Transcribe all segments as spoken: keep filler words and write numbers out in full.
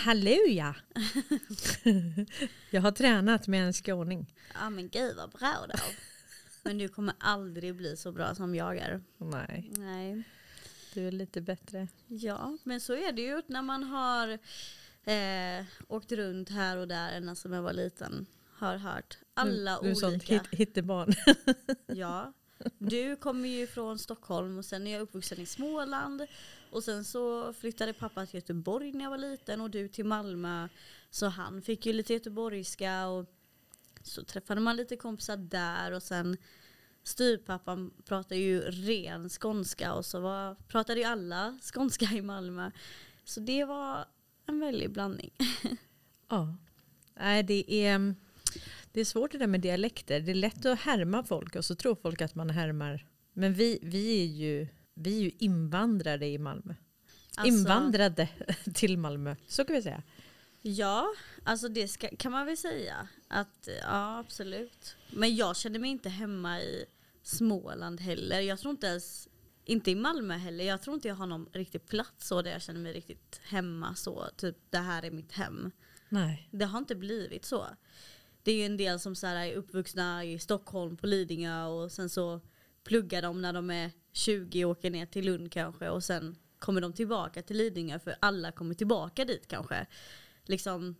halleluja! Jag har tränat med en skåning. Ja men gud vad bra då. Men du kommer aldrig bli så bra som jag är. Nej, Nej. du är lite bättre. Ja, men så är det ju när man har eh, åkt runt här och där ända som jag var liten. Har hört alla du, du är sånt olika. hit, hittebarn. Ja, du kommer ju från Stockholm och sen är jag uppvuxen i Småland. Och sen så flyttade pappa till Göteborg när jag var liten och du till Malmö. Så han fick ju lite göteborgska och så träffade man lite kompisar där. Och sen styrpappan pratade ju ren skånska och så var, pratade ju alla skånska i Malmö. Så det var en väldig blandning. Ja, nej det är, det är svårt det där med dialekter. Det är lätt att härma folk och så tror folk att man härmar. Men vi, vi, är, ju, vi är ju invandrare i Malmö. Alltså, invandrade till Malmö, så kan vi säga. Ja, alltså det ska, kan man väl säga. Att, ja, absolut. Men jag känner mig inte hemma i Småland heller. Jag tror inte ens, inte i Malmö heller. Jag tror inte jag har någon riktig plats så där jag känner mig riktigt hemma så. Typ, det här är mitt hem. Nej. Det har inte blivit så. Det är ju en del som så här är uppvuxna i Stockholm på Lidingö och sen så pluggar de när de är tjugo och åker ner till Lund kanske och sen kommer de tillbaka till Lidingö för alla kommer tillbaka dit kanske. Liksom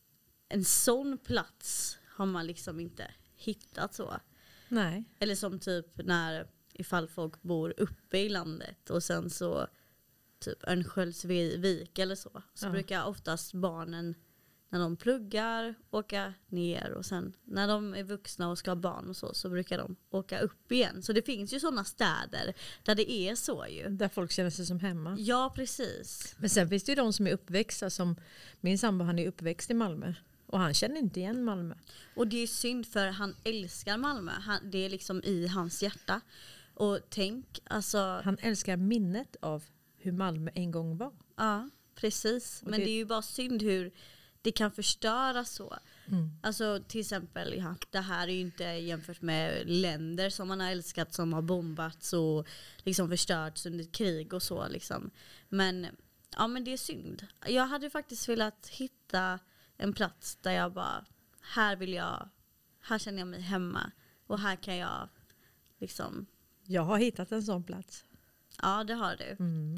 en sån plats har man liksom inte hittat så. Nej. Eller som typ när ifall folk bor uppe i landet och sen så typ Örnsköldsvik eller så. Så Ja. brukar oftast barnen när de pluggar åka ner och sen när de är vuxna och ska ha barn och så så brukar de åka upp igen. Så det finns ju sådana städer där det är så ju. Där folk känner sig som hemma. Ja, precis. Men sen finns det ju de som är uppväxta som min sambo, han är uppväxt i Malmö och han känner inte igen Malmö. Och det är synd för han älskar Malmö. Han, det är liksom i hans hjärta. Och tänk, alltså... Han älskar minnet av hur Malmö en gång var. Ja, precis. Och Men det- det är ju bara synd hur det kan förstöra så. Mm. Alltså till exempel, ja, det här är ju inte jämfört med länder som man har älskat som har bombats och liksom förstörts under krig och så liksom. Men ja, men det är synd. Jag hade faktiskt velat hitta en plats där jag bara, här vill jag, här känner jag mig hemma och här kan jag liksom, Jag har hittat en sån plats. ja det har du. Mm.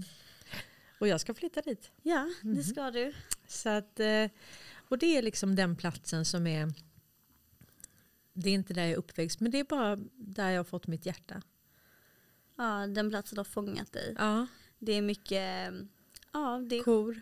Och jag ska flytta dit. Ja, det ska du. Så att, eh, och det är liksom den platsen som är, det är inte där jag är uppväxt, men det är bara där jag har fått mitt hjärta. Ja, den platsen har fångat dig. Ja, Det är mycket, ja det är kor.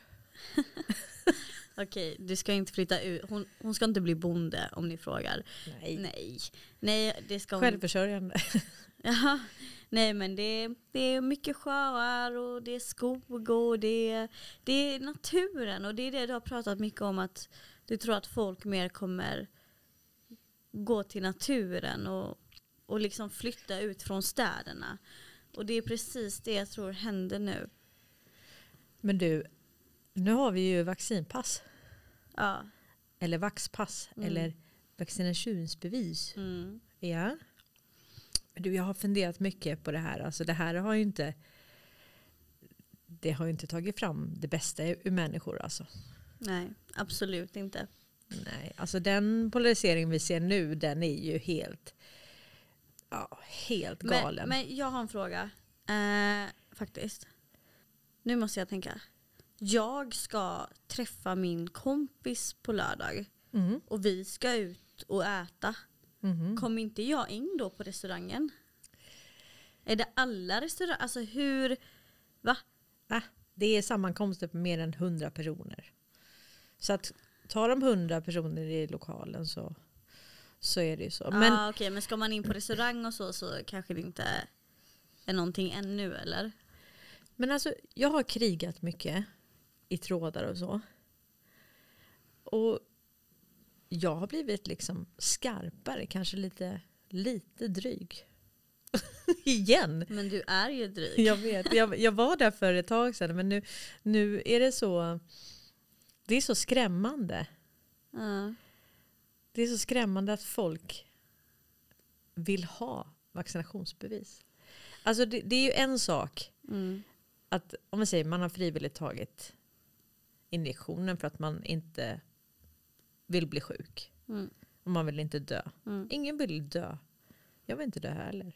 okej, du ska inte flytta ut. Hon, hon ska inte bli bonde om ni frågar. Nej. Nej, Nej det ska hon. Självförsörjande. Ja, nej men det, det är mycket sjöar och det är skog och det är, det är naturen. Och det är det du har pratat mycket om, att du tror att folk mer kommer gå till naturen och, och liksom flytta ut från städerna. Och det är precis det jag tror händer nu. Men du, nu har vi ju vaccinpass. Ja. Eller vaxpass. Mm. Eller vaccinationsbevis. Mm. Ja. Men du, jag har funderat mycket på det här. Alltså det här har ju inte, det har ju inte tagit fram det bästa ur människor alltså. Nej, absolut inte. Nej, alltså den polarisering vi ser nu, den är ju helt, ja, helt galen. Men, men jag har en fråga. Eh, faktiskt. Nu måste jag tänka. Jag ska träffa min kompis på lördag. Mm. Och vi ska ut och äta. Mm. Kommer inte jag in då på restaurangen? Är det alla restauranger? Alltså hur... Va? Ah, det är sammankomster på mer än hundra personer. Så att tar de hundra personer i lokalen så, så är det ju så. Men, Men, ah, okay, men ska man in på restaurang och så, så kanske det inte är någonting ännu, eller? men alltså, jag har krigat mycket i trådar och så. Och jag har blivit liksom skarpare, kanske lite, lite dryg. Igen. Men du är ju dryg. Jag vet, jag, jag var där för ett tag sedan, men nu, nu är det så, det är så skrämmande. Ja. Det är så skrämmande att folk vill ha vaccinationsbevis. Alltså det, det är ju en sak Mm. att, om man säger man har frivilligt tagit injektionen för att man inte vill bli sjuk. Mm. Och man vill inte dö. Mm. Ingen vill dö. Jag vill inte dö heller.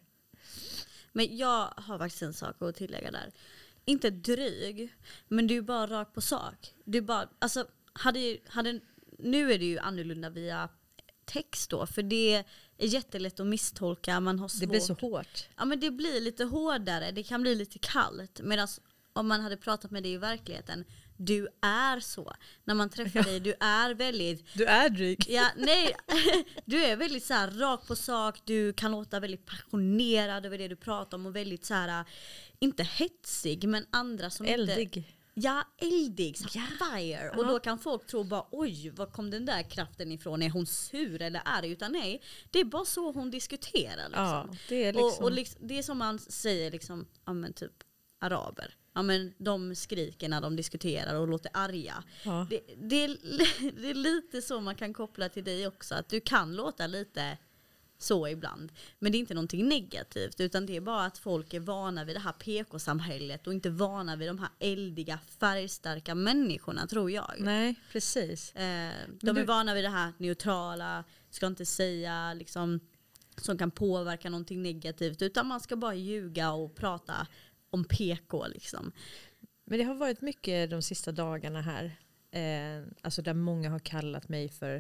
Men jag har faktiskt en sak att tillägga där. Inte dryg, men du är bara rakt på sak. Du är bara, alltså, hade, hade, nu är det ju annorlunda via text då, för det är jättelätt att misstolka. Man har svårt. Det blir så hårt. Ja, men det blir lite hårdare, det kan bli lite kallt. Medan om man hade pratat med dig i verkligheten, du är så. När man träffar dig, du är väldigt... Du är dryg. Ja, nej, du är väldigt så här rak på sak, du kan låta väldigt passionerad över det du pratar om och väldigt så här, inte hetsig, men andra som Eldig. inte... Ja, eldig, så Ja. fire. Och då kan folk tro bara, oj, var kom den där kraften ifrån? Är hon sur eller arg? Utan nej, det är bara så hon diskuterar. Liksom. Ja, det är liksom... Och, och liksom, det är som man säger, liksom, ja, men typ araber. Ja, men de skriker när de diskuterar och låter arga. Ja. Det, det, är, det är lite så man kan koppla till dig också. Att du kan låta lite så ibland. Men det är inte någonting negativt. Utan det är bara att folk är vana vid det här P K-samhället. Och inte vana vid de här eldiga, färgstarka människorna, tror jag. Nej, precis. Eh, de du... är vana vid det här neutrala. Ska inte säga liksom, som kan påverka någonting negativt. Utan man ska bara ljuga och prata om P K liksom. Men det har varit mycket de sista dagarna här. Eh, alltså där många har kallat mig för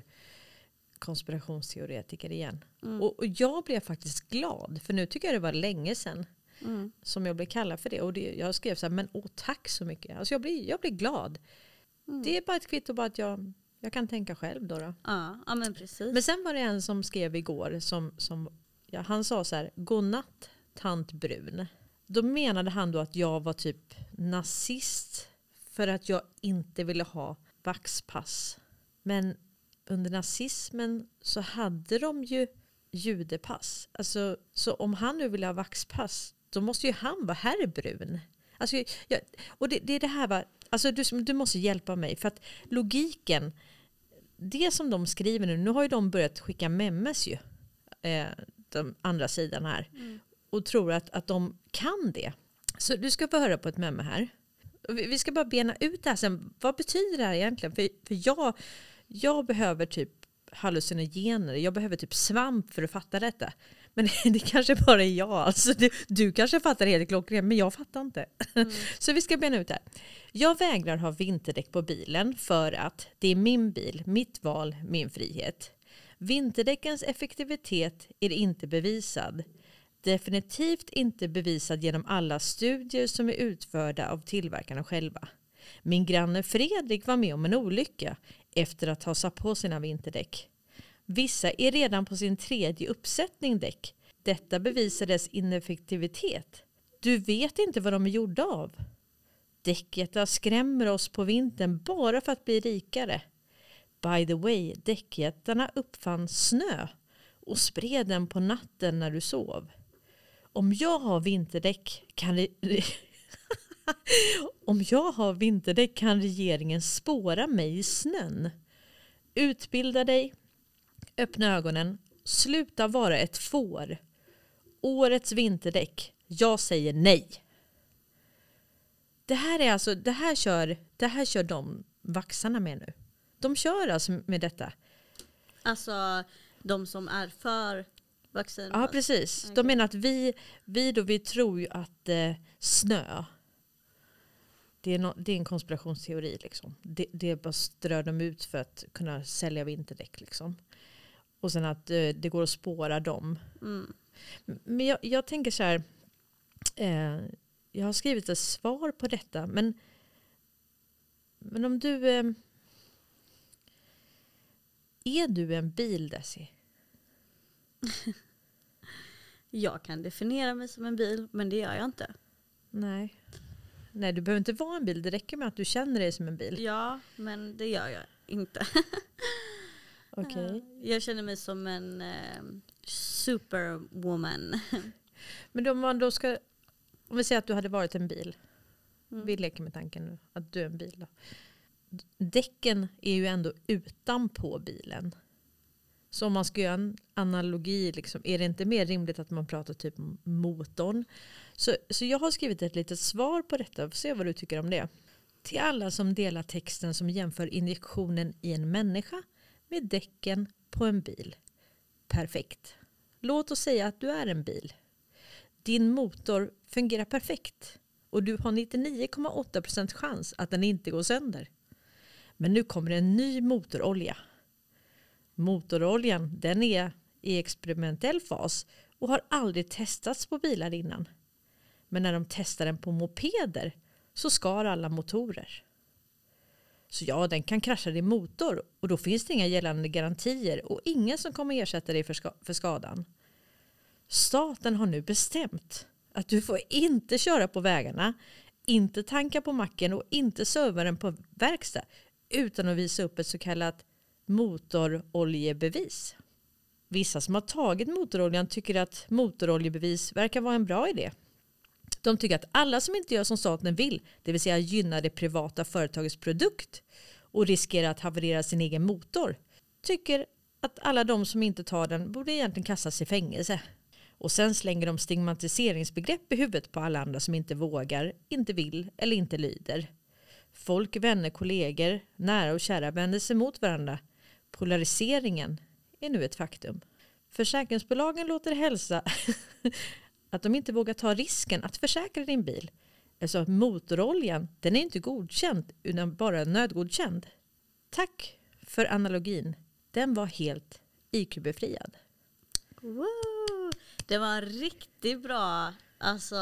konspirationsteoretiker igen. Mm. Och, och jag blev faktiskt glad. För nu tycker jag det var länge sedan mm. som jag blev kallad för det. Och det, jag skrev så här, men åh, tack så mycket. Alltså jag blir, jag blir glad. Mm. Det är bara ett kvitto på att jag, jag kan tänka själv då. då. Ja, ja, men precis. Men sen var det en som skrev igår. Som, som, ja, han sa så här, godnatt tant Brun. Då menade han då att jag var typ nazist för att jag inte ville ha vaxpass. Men under nazismen så hade de ju judepass. Alltså, så om han nu vill ha vaxpass, då måste ju han vara herr Brun. Alltså, jag, och det, det är det här, va? Alltså, du, du måste hjälpa mig. För att logiken, det som de skriver nu, nu har ju de börjat skicka memes ju. Eh, de andra sidan här. Mm. Och tror att, att de kan det. Så du ska få höra på ett memme här. Vi ska bara bena ut det här sen. Vad betyder det här egentligen? För, för jag, jag behöver typ hallucinogener. Jag behöver typ svamp för att fatta detta. Men det kanske bara är jag. Alltså, du, du kanske fattar helt klockrent, men jag fattar inte. Mm. Så vi ska bena ut det här. Jag vägrar ha vinterdäck på bilen för att det är min bil, mitt val, min frihet. Vinterdäckens effektivitet är inte bevisad. Definitivt inte bevisad genom alla studier som är utförda av tillverkarna själva. Min granne Fredrik var med om en olycka efter att ha satt på sina vinterdäck. Vissa är redan på sin tredje uppsättning däck. Detta bevisades ineffektivitet. Du vet inte vad de är gjorda av. Däckjättar skrämmer oss på vintern bara för att bli rikare. By the way, däckjättarna uppfann snö och spred den på natten när du sov. Om jag har vinterdäck kan re- Om jag har vinterdäck kan regeringen spåra mig i snön. Utbilda dig, öppna ögonen, sluta vara ett får. Årets vinterdäck, jag säger nej. Det här är alltså, det här kör, det här kör de vaxarna med nu. De kör alltså med detta. Alltså de som är för vaccin. Ja, precis. Okay. De menar att vi, vi då, vi tror ju att eh, snö, det är, no, det är en konspirationsteori liksom. Det, det bara strör de ut för att kunna sälja vinterdäck liksom. Och sen att eh, det går att spåra dem. Mm. Men jag, jag tänker så här, eh, jag har skrivit ett svar på detta, men men om du eh, är du en bil, Desi? Jag kan definiera mig som en bil, men det gör jag inte. Nej. Nej, du behöver inte vara en bil. Det räcker med att du känner dig som en bil. Ja, men det gör jag inte. Okej. Okay. Jag känner mig som en eh, superwoman. Men om man då ska, om vi säger att du hade varit en bil. Mm. Vi leker med tanken nu att du är en bil då. Däcken är ju ändå utanpå bilen. Så om man ska göra en analogi, liksom, är det inte mer rimligt att man pratar typ motorn? Så, så jag har skrivit ett litet svar på detta. Får se vad du tycker om det. Till alla som delar texten som jämför injektionen i en människa med däcken på en bil. Perfekt. Låt oss säga att du är en bil. Din motor fungerar perfekt och du har nittionio komma åtta procent chans att den inte går sönder. Men nu kommer en ny motorolja. Motoroljan, den är i experimentell fas och har aldrig testats på bilar innan. Men när de testar den på mopeder så skar alla motorer. Så ja, den kan krascha din motor och då finns det inga gällande garantier och ingen som kommer ersätta dig för, ska- för skadan. Staten har nu bestämt att du får inte köra på vägarna, inte tanka på macken och inte serva den på verkstad utan att visa upp ett så kallat motoroljebevis. Vissa som har tagit motoroljan tycker att motoroljebevis verkar vara en bra idé. De tycker att alla som inte gör som staten vill, det vill säga gynnar det privata företagets produkt och riskerar att haverera sin egen motor, tycker att alla de som inte tar den borde egentligen kastas i fängelse. Och sen slänger de stigmatiseringsbegrepp i huvudet på alla andra som inte vågar, inte vill eller inte lyder. Folk, vänner, kollegor, nära och kära vänder sig mot varandra. Polariseringen är nu ett faktum. Försäkringsbolagen låter hälsa att de inte vågar ta risken att försäkra din bil. Alltså att motoroljan, den är inte godkänd utan bara nödgodkänd. Tack för analogin. Den var helt I Q-befriad. Wow. Det var riktigt bra alltså,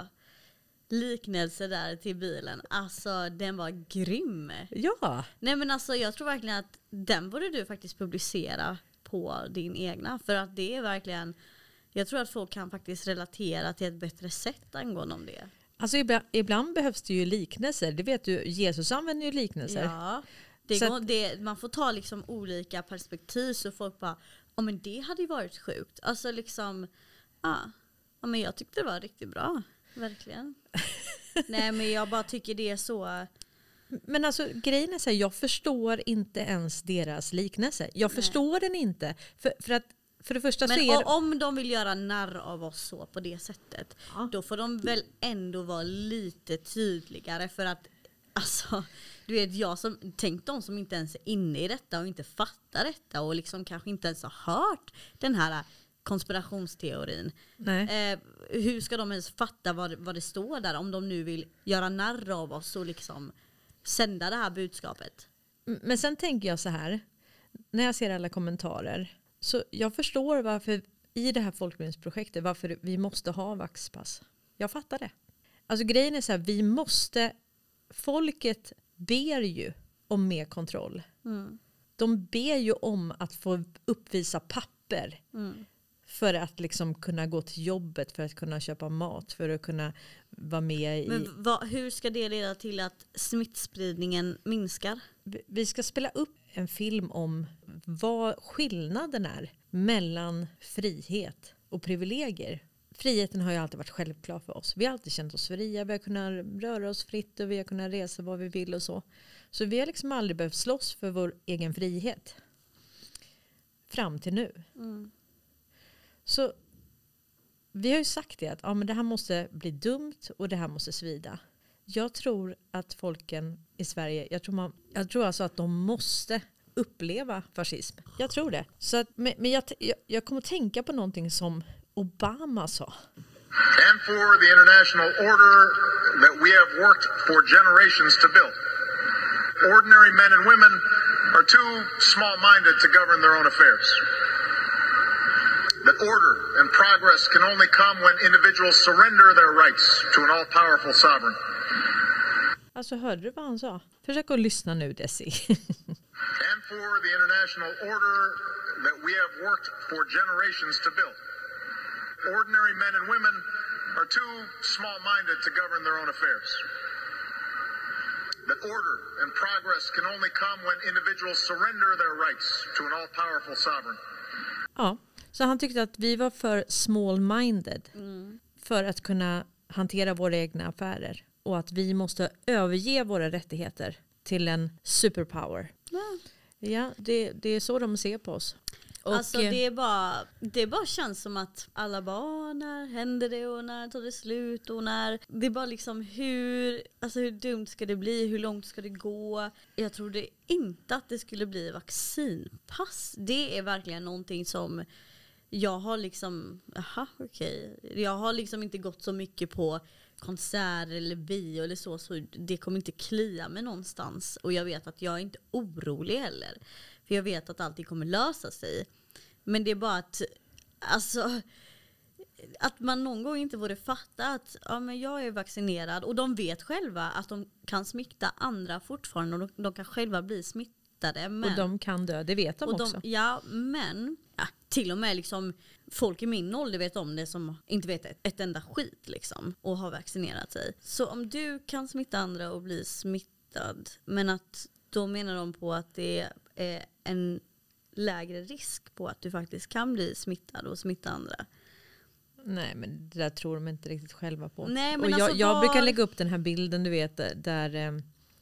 liknelse där till bilen. Alltså den var grym. Ja. Nej men alltså jag tror verkligen att den borde du faktiskt publicera på din egna. För att det är verkligen, jag tror att folk kan faktiskt relatera till ett bättre sätt angående om det. Alltså ibland, ibland behövs det ju liknelser. Det vet du, Jesus använder ju liknelser. Ja, det Så går, att, det, man får ta liksom olika perspektiv så folk bara, ja men det hade ju varit sjukt. Alltså liksom, ja, ja men jag tyckte det var riktigt bra. Verkligen. Nej men jag bara tycker det är så. Men alltså grejen är så här, jag förstår inte ens deras liknelse. Jag Nej. förstår den inte. För, för att för det första men så är det... om de vill göra narr av oss så på det sättet, ja. Då får de väl ändå vara lite tydligare för att alltså, du vet jag som, tänk de som inte ens är inne i detta och inte fattar detta och liksom kanske inte ens har hört den här konspirationsteorin. Nej. Eh, hur ska de ens fatta vad, vad det står där om de nu vill göra narr av oss och liksom sända det här budskapet? Men sen tänker jag så här, när jag ser alla kommentarer, så jag förstår varför i det här folkbildningsprojektet varför vi måste ha vaxpass. Jag fattar det. Alltså grejen är så här, vi måste, folket ber ju om mer kontroll. Mm. De ber ju om att få uppvisa papper. Mm. För att liksom kunna gå till jobbet, för att kunna köpa mat, för att kunna vara med i... Men vad, hur ska det leda till att smittspridningen minskar? Vi ska spela upp en film om vad skillnaden är mellan frihet och privilegier. Friheten har ju alltid varit självklar för oss. Vi har alltid känt oss fria, vi har kunnat röra oss fritt och vi har kunnat resa vad vi vill och så. Så vi har liksom aldrig behövt slåss för vår egen frihet. Fram till nu. Mm. Så vi har ju sagt det att ja, men det här måste bli dumt och det här måste svida. Jag tror att folken i Sverige, jag tror, man, jag tror alltså att de måste uppleva fascism. Jag tror det. Så att, men men jag, jag, jag kommer att tänka på någonting som Obama sa. And for the international order that we have worked for generations to build. Ordinary men and women are too small-minded to govern their own affairs. That order and progress can only come when individuals surrender their rights to an all-powerful sovereign. Alltså hörde du vad han sa? Försök att lyssna nu, Desi. And for the international order that we have worked for generations to build. Ordinary men and women are too small-minded to govern their own affairs. That order and progress can only come when individuals surrender their rights to an all-powerful sovereign. Ja. Så han tyckte att vi var för small-minded mm. för att kunna hantera våra egna affärer. Och att vi måste överge våra rättigheter till en superpower. Ja, ja det, det är så de ser på oss. Och, alltså det är bara det bara känns som att alla bara, när händer det och när tar det slut och när det är bara liksom hur alltså hur dumt ska det bli, hur långt ska det gå? Jag trodde inte att det skulle bli vaccinpass. Det är verkligen någonting som jag har liksom aha okej. Okay. Jag har liksom inte gått så mycket på konserter eller bio eller så, så det kommer inte klia mig någonstans, och jag vet att jag är inte orolig heller. För jag vet att allting kommer lösa sig. Men det är bara att alltså att man någon gång inte borde fatta att ja, men jag är vaccinerad och de vet själva att de kan smitta andra fortfarande och de, de kan själva bli smittade. Men, och de kan dö, det vet de, och de också. Ja, men ja, till och med liksom folk i min ålder vet om det som inte vet ett, ett enda skit liksom och har vaccinerat sig. Så om du kan smitta andra och bli smittad, men att då menar de på att det är en lägre risk på att du faktiskt kan bli smittad och smitta andra. Nej, men det där tror de inte riktigt själva på. Nej, men och jag, alltså jag var... brukar lägga upp den här bilden, du vet, där eh,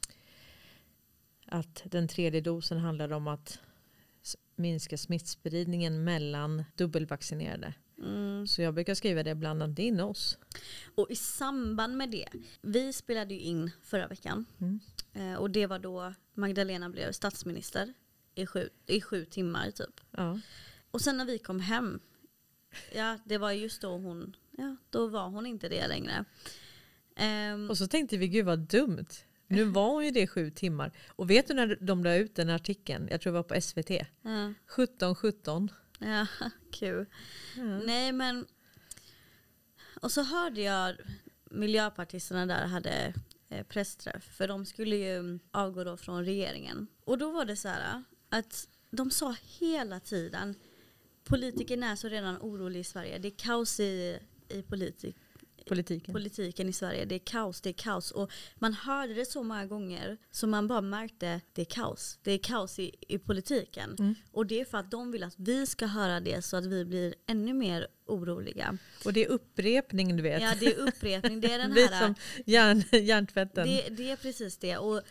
att den tredje dosen handlar om att minska smittspridningen mellan dubbelvaccinerade. Mm. Så jag brukar skriva det bland in oss. Och i samband med det, vi spelade ju in förra veckan. Mm. Eh, och det var då Magdalena blev statsminister i sju, i sju timmar typ. Ja. Och sen när vi kom hem, ja det var just då hon, ja då var hon inte det längre. Um, och så tänkte vi, gud vad dumt. Nu var hon ju det i sju timmar. Och vet du när de la ut den artikeln? Jag tror det var på S V T. Ja. sjutton sjutton. Ja, kul. Mm. Nej men, och så hörde jag miljöpartisterna där hade eh, pressträff. För de skulle ju avgå då från regeringen. Och då var det så här att de sa hela tiden, politiken är så redan orolig i Sverige. Det är kaos i, i politik. Politiken. politiken i Sverige. Det är kaos, det är kaos. Och man hörde det så många gånger så man bara märkte det är kaos. Det är kaos i, i politiken. Mm. Och det är för att de vill att vi ska höra det så att vi blir ännu mer oroliga. Och det är upprepning, du vet. Ja, det är upprepning. Det är den vi här... som järn, järntvätten. Det, det är precis det. Och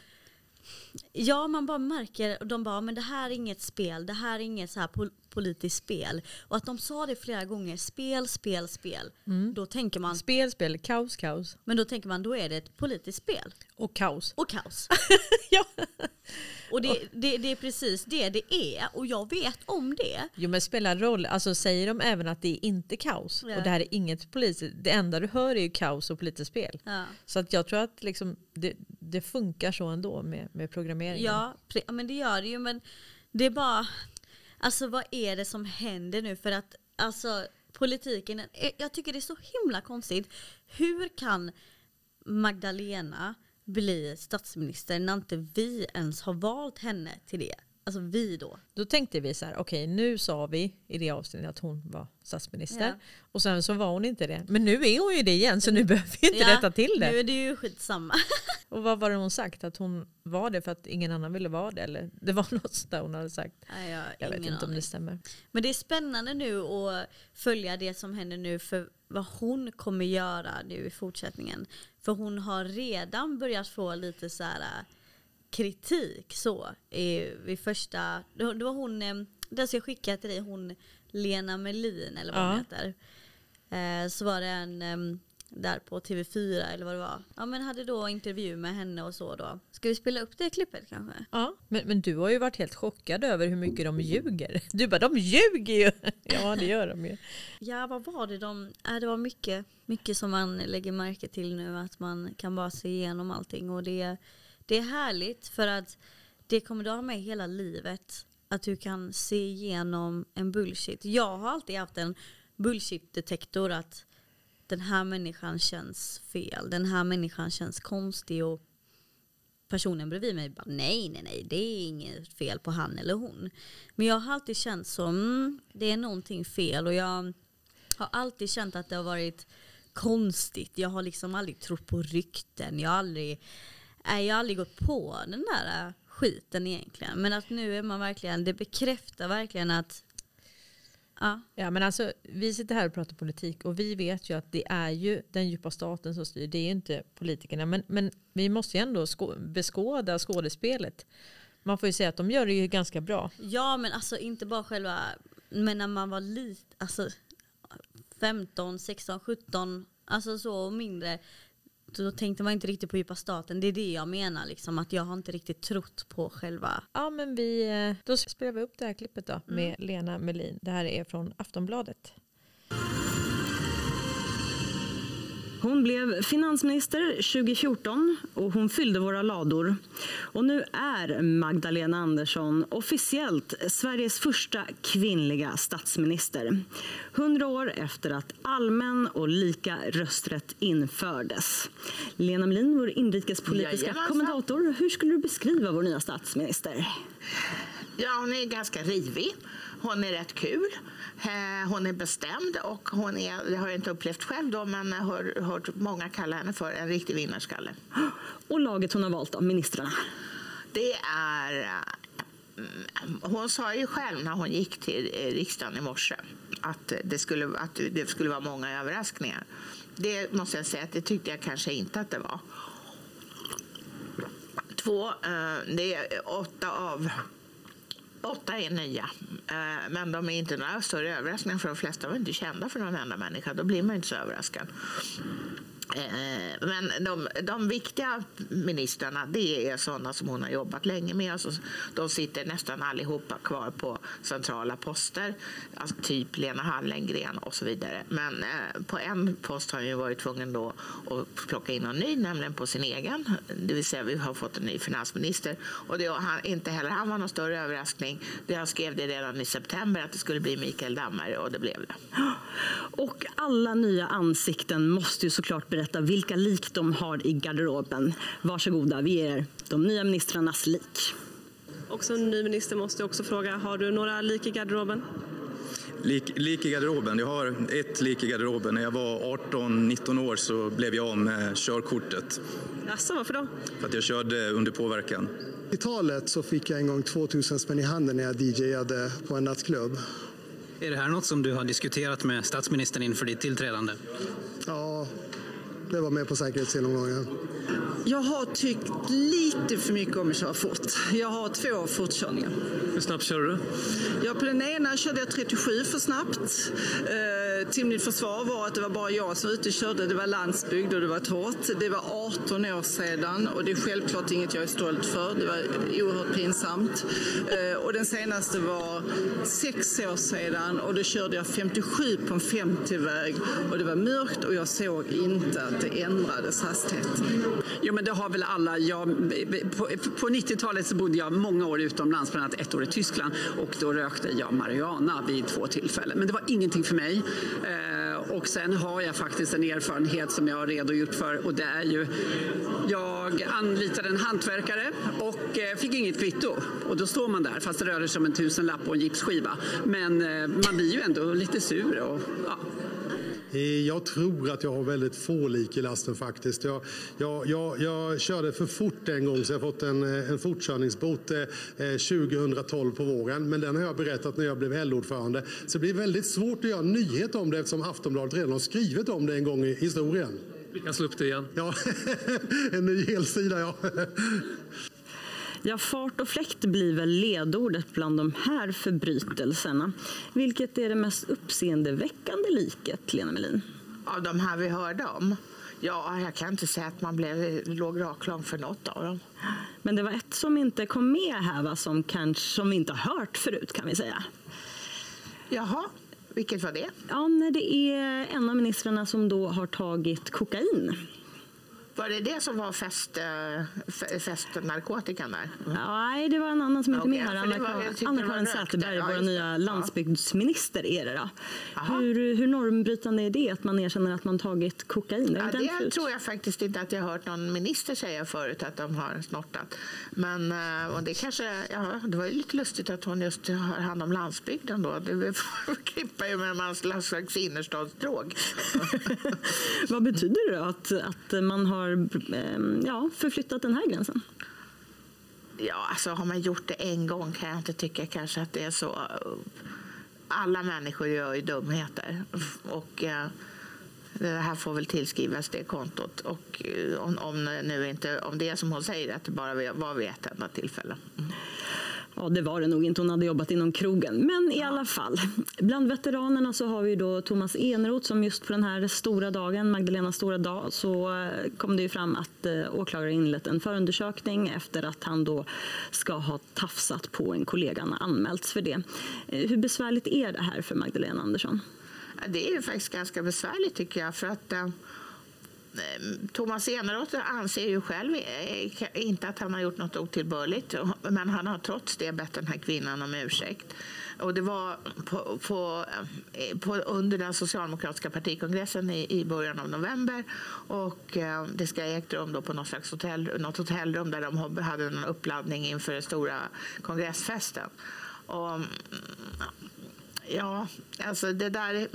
ja, man bara märker, och de bara, men det här är inget spel, det här är inget så här pol- politiskt spel. Och att de sa det flera gånger, spel, spel, spel. Mm. Då tänker man... Spel, spel, kaos, kaos. Men då tänker man, då är det ett politiskt spel. Och kaos. Och kaos. Ja. Och det, det, det är precis det det är, och jag vet om det. Jo, men spelar roll, alltså säger de även att det är inte kaos, ja. Och det här är inget politiskt, det enda du hör är ju kaos och politiskt spel. Ja. Så att jag tror att liksom det, det funkar så ändå med, med programmeringen. Ja, men det gör det ju, men det är bara, alltså vad är det som händer nu? För att alltså politiken, jag tycker det är så himla konstigt. Hur kan Magdalena bli statsminister när inte vi ens har valt henne till det? Alltså vi då. Då tänkte vi så här, okej, okay, nu sa vi i det avsnittet att hon var statsminister. Ja. Och sen så var hon inte det. Men nu är hon ju det igen, så nu behöver vi inte ja, rätta till det. Nu är det ju skitsamma. Och vad var det hon sagt? Att hon var det för att ingen annan ville vara det? Eller det var något där hon hade sagt. Ja, jag jag vet inte aning. om det stämmer. Men det är spännande nu att följa det som händer nu, för vad hon kommer göra nu i fortsättningen. För hon har redan börjat få lite så här kritik så i, i första, det var hon, den ska jag skicka till dig, hon Lena Melin eller vad hon ja. heter. Eh, så var det en där på T V fyra eller vad det var. Ja, men hade då intervju med henne och så då. Ska vi spela upp det klippet kanske? Ja, men, men du har ju varit helt chockad över hur mycket de ljuger. Du bara, de ljuger ju! Ja, det gör de ju. Ja, vad var det de... Äh, det var mycket, mycket som man lägger märke till nu, att man kan bara se igenom allting. Och det, det är härligt, för att det kommer du ha med hela livet. Att du kan se igenom en bullshit. Jag har alltid haft en bullshit-detektor, att den här människan känns fel. Den här människan känns konstig, och personen bredvid mig bara, nej, nej, nej, det är inget fel på han eller hon. Men jag har alltid känt som, mm, det är någonting fel, och jag har alltid känt att det har varit konstigt. Jag har liksom aldrig trott på rykten. Jag har aldrig, äh, jag har aldrig gått på den där skiten egentligen. Men att nu är man verkligen, det bekräftar verkligen att ja. Ja, men alltså vi sitter här och pratar politik, och vi vet ju att det är ju den djupa staten som styr. Det är ju inte politikerna, men, men vi måste ju ändå skå- beskåda skådespelet. Man får ju säga att de gör det ju ganska bra. Ja, men alltså inte bara själva Men när man var lite, alltså femton, sexton, sjutton, alltså så mindre, då tänkte man inte riktigt på djupa staten. Det är det jag menar, liksom, att jag har inte riktigt trott på själva. Ja, men vi, då spelar vi upp det här klippet då med mm. Lena Melin. Det här är från Aftonbladet. Hon blev finansminister tjugo fjorton och hon fyllde våra lador. Och nu är Magdalena Andersson officiellt Sveriges första kvinnliga statsminister. Hundra år efter att allmän och lika rösträtt infördes. Lena Melin, vår inrikespolitiska Jajamän. kommentator. Hur skulle du beskriva vår nya statsminister? Ja, hon är ganska rivig. Hon är rätt kul. Hon är bestämd och hon är, det har jag inte upplevt själv då, men jag har hört många kalla henne för en riktig vinnarskalle. Och laget hon har valt av ministrarna? Det är, hon sa ju själv när hon gick till riksdagen i morse att det skulle, att det skulle vara många överraskningar. Det måste jag säga att det tyckte jag kanske inte att det var. Två, det är åtta av Åtta är nya, men de är inte några större överraskningar, för de flesta var inte kända för någon enda människa. Då blir man inte så överraskad. Men de, de viktiga ministrarna, det är sådana som hon har jobbat länge med. Alltså, de sitter nästan allihopa kvar på centrala poster, alltså typ Lena Hallengren och så vidare. Men eh, på en post har hon ju varit tvungen då att plocka in någon ny, nämligen på sin egen. Det vill säga vi har fått en ny finansminister. Och det, han, inte heller han var någon större överraskning. Jag skrev det redan i september att det skulle bli Mikael Damberg, och det blev det. Och alla nya ansikten måste ju såklart berätta vilka lik de har i garderoben. Varsågoda, vi ger de nya ministrarnas lik. Också en ny minister måste också fråga, har du några lik i garderoben? Lik, lik i garderoben? Jag har ett lik i garderoben. När jag var arton nitton år så blev jag av med körkortet. Jaså, varför då? För att jag körde under påverkan. I talet så fick jag en gång tvåtusen spänn i handen när jag D Jade på en nattklubb. Är det här något som du har diskuterat med statsministern inför ditt tillträdande? Ja, det var med på säkerhetsgenomgången. Jag har tyckt lite för mycket om att köra fort. Jag har två fortkörningar. Hur snabbt kör du? Ja, på den ena körde jag trettiosju för snabbt. Eh, till mitt försvar var att det var bara jag som ute körde. Det var landsbygd och det var torrt. Det var arton år sedan och det är självklart inget jag är stolt för. Det var oerhört pinsamt. Eh, och den senaste var sex år sedan och då körde jag femtiosju på en femtio-väg och det var mörkt och jag såg inte att det ändrades hastigheten. Jo, men det har väl alla. Jag, på, på nittiotalet så bodde jag många år utomlands, bland annat ett år i Tyskland, och då rökte jag marijuana vid två tillfällen. Men det var ingenting för mig. Eh, och sen har jag faktiskt en erfarenhet som jag har redogjort för, och det är ju, jag anlitade en hantverkare och eh, fick inget kvitto. Och då står man där, fast det rörde sig om en tusenlapp och en gipsskiva. Men eh, man blir ju ändå lite sur och ja. Jag tror att jag har väldigt få lik i lasten faktiskt. Jag, jag, jag, jag körde för fort en gång så jag har fått en, en fortkörningsbot eh, tjugohundratolv på våren. Men den har jag berättat när jag blev L O-ordförande. Så det blir väldigt svårt att göra nyhet om det eftersom Aftonbladet redan har skrivit om det en gång i historien. Vi kan slå upp det igen. Ja, en ny helsida, ja. Ja, fart och fläkt blir väl ledordet bland de här förbrytelserna. Vilket är det mest uppseendeväckande liket, Lena Melin? Av de här vi hörde om? Ja, jag kan inte säga att man blev, låg raklång för något av dem. Men det var ett som inte kom med här, va? Som, kanske, som vi inte har hört förut, kan vi säga. Jaha, vilket var det? Ja, nej, det är en av ministrarna som då har tagit kokain. Var det det som var fest, fest narkotikan där? Mm. Nej, det var en annan som inte okay, med här. Anna-Karin Säterberg, ja, vår nya landsbygdsminister är det då. Hur, hur normbrytande är det att man erkänner att man tagit kokain? Ja, det förut? tror jag faktiskt inte att jag har hört någon minister säga förut att de har snortat. Men och det kanske, ja, det var ju lite lustigt att hon just har hand om landsbygden då. Det krippar ju med en slags innerstadsdrog. Vad betyder det att, att man har ja, förflyttat den här gränsen? Ja, alltså har man gjort det en gång kan jag inte tycka kanske att det är så. Alla människor gör ju dumheter och det här får väl tillskrivas det kontot. Och om, om, nu inte, om det är som hon säger att det bara var vid ett enda tillfälle. Mm. Ja, det var det nog inte. Hon hade jobbat inom krogen. Men i alla fall, bland veteranerna så har vi då Thomas Eneroth som just på den här stora dagen, Magdalenas stora dag, så kom det ju fram att åklagare inlett en förundersökning efter att han då ska ha tafsat på en kollega. Han har anmälts för det. Hur besvärligt är det här för Magdalena Andersson? Det är faktiskt ganska besvärligt tycker jag, för att eh, Thomas Eneroth anser ju själv inte att han har gjort något otillbörligt, men han har trots det bett den här kvinnan om ursäkt. Och det var på, på, på, under den socialdemokratiska partikongressen i, i början av november, och eh, det ska ägt rum då på något slags hotell, något hotellrum där de hade en uppladdning inför den stora kongressfesten. Och ja, alltså det där är,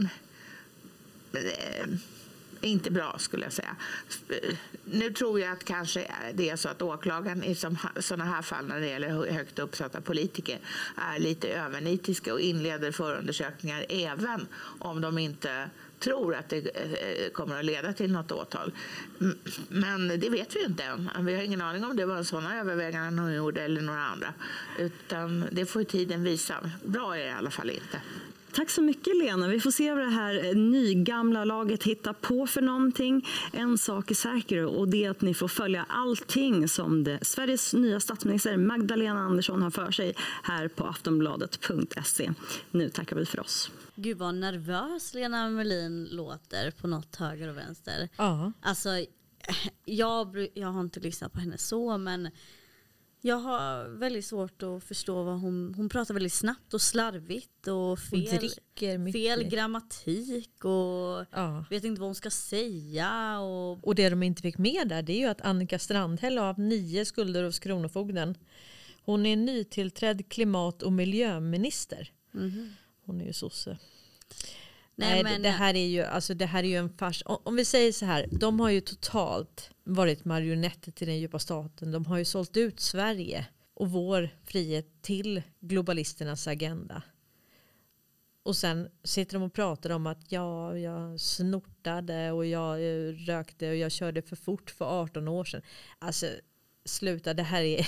är inte bra skulle jag säga. Nu tror jag att kanske det är så att åklagaren i sådana här fall när det gäller högt uppsatta politiker är lite övernitiska och inleder förundersökningar även om de inte tror att det kommer att leda till något åtal. Men det vet vi inte än. Vi har ingen aning om det var sådana överväganden hon gjorde eller några andra. Utan det får tiden visa. Bra är det i alla fall inte. Tack så mycket Lena. Vi får se vad det här nygamla laget hittar på för någonting. En sak är säker, och det är att ni får följa allting som det, Sveriges nya statsminister Magdalena Andersson har för sig här på aftonbladet punkt se. Nu tackar vi för oss. Gud vad nervös Lena Melin låter på något höger och vänster. Ja. Alltså, jag, jag har inte lyssnat på henne så, men jag har väldigt svårt att förstå vad hon... Hon pratar väldigt snabbt och slarvigt och fel, fel grammatik och ja. vet inte vad hon ska säga. Och... och det de inte fick med där, det är ju att Annika Strandhäll har nio skulder hos Kronofogden. Hon är nytillträdd klimat- och miljöminister. Mm-hmm. Hon är ju sosse. Nej, Nej, men... det, här är ju, alltså, det här är ju en fars. Om vi säger så här, de har ju totalt varit marionetter till den djupa staten. De har ju sålt ut Sverige och vår frihet till globalisternas agenda. Och sen sitter de och pratar om att ja, jag snortade och jag rökte och jag körde för fort för arton år sedan. Alltså sluta, det här är...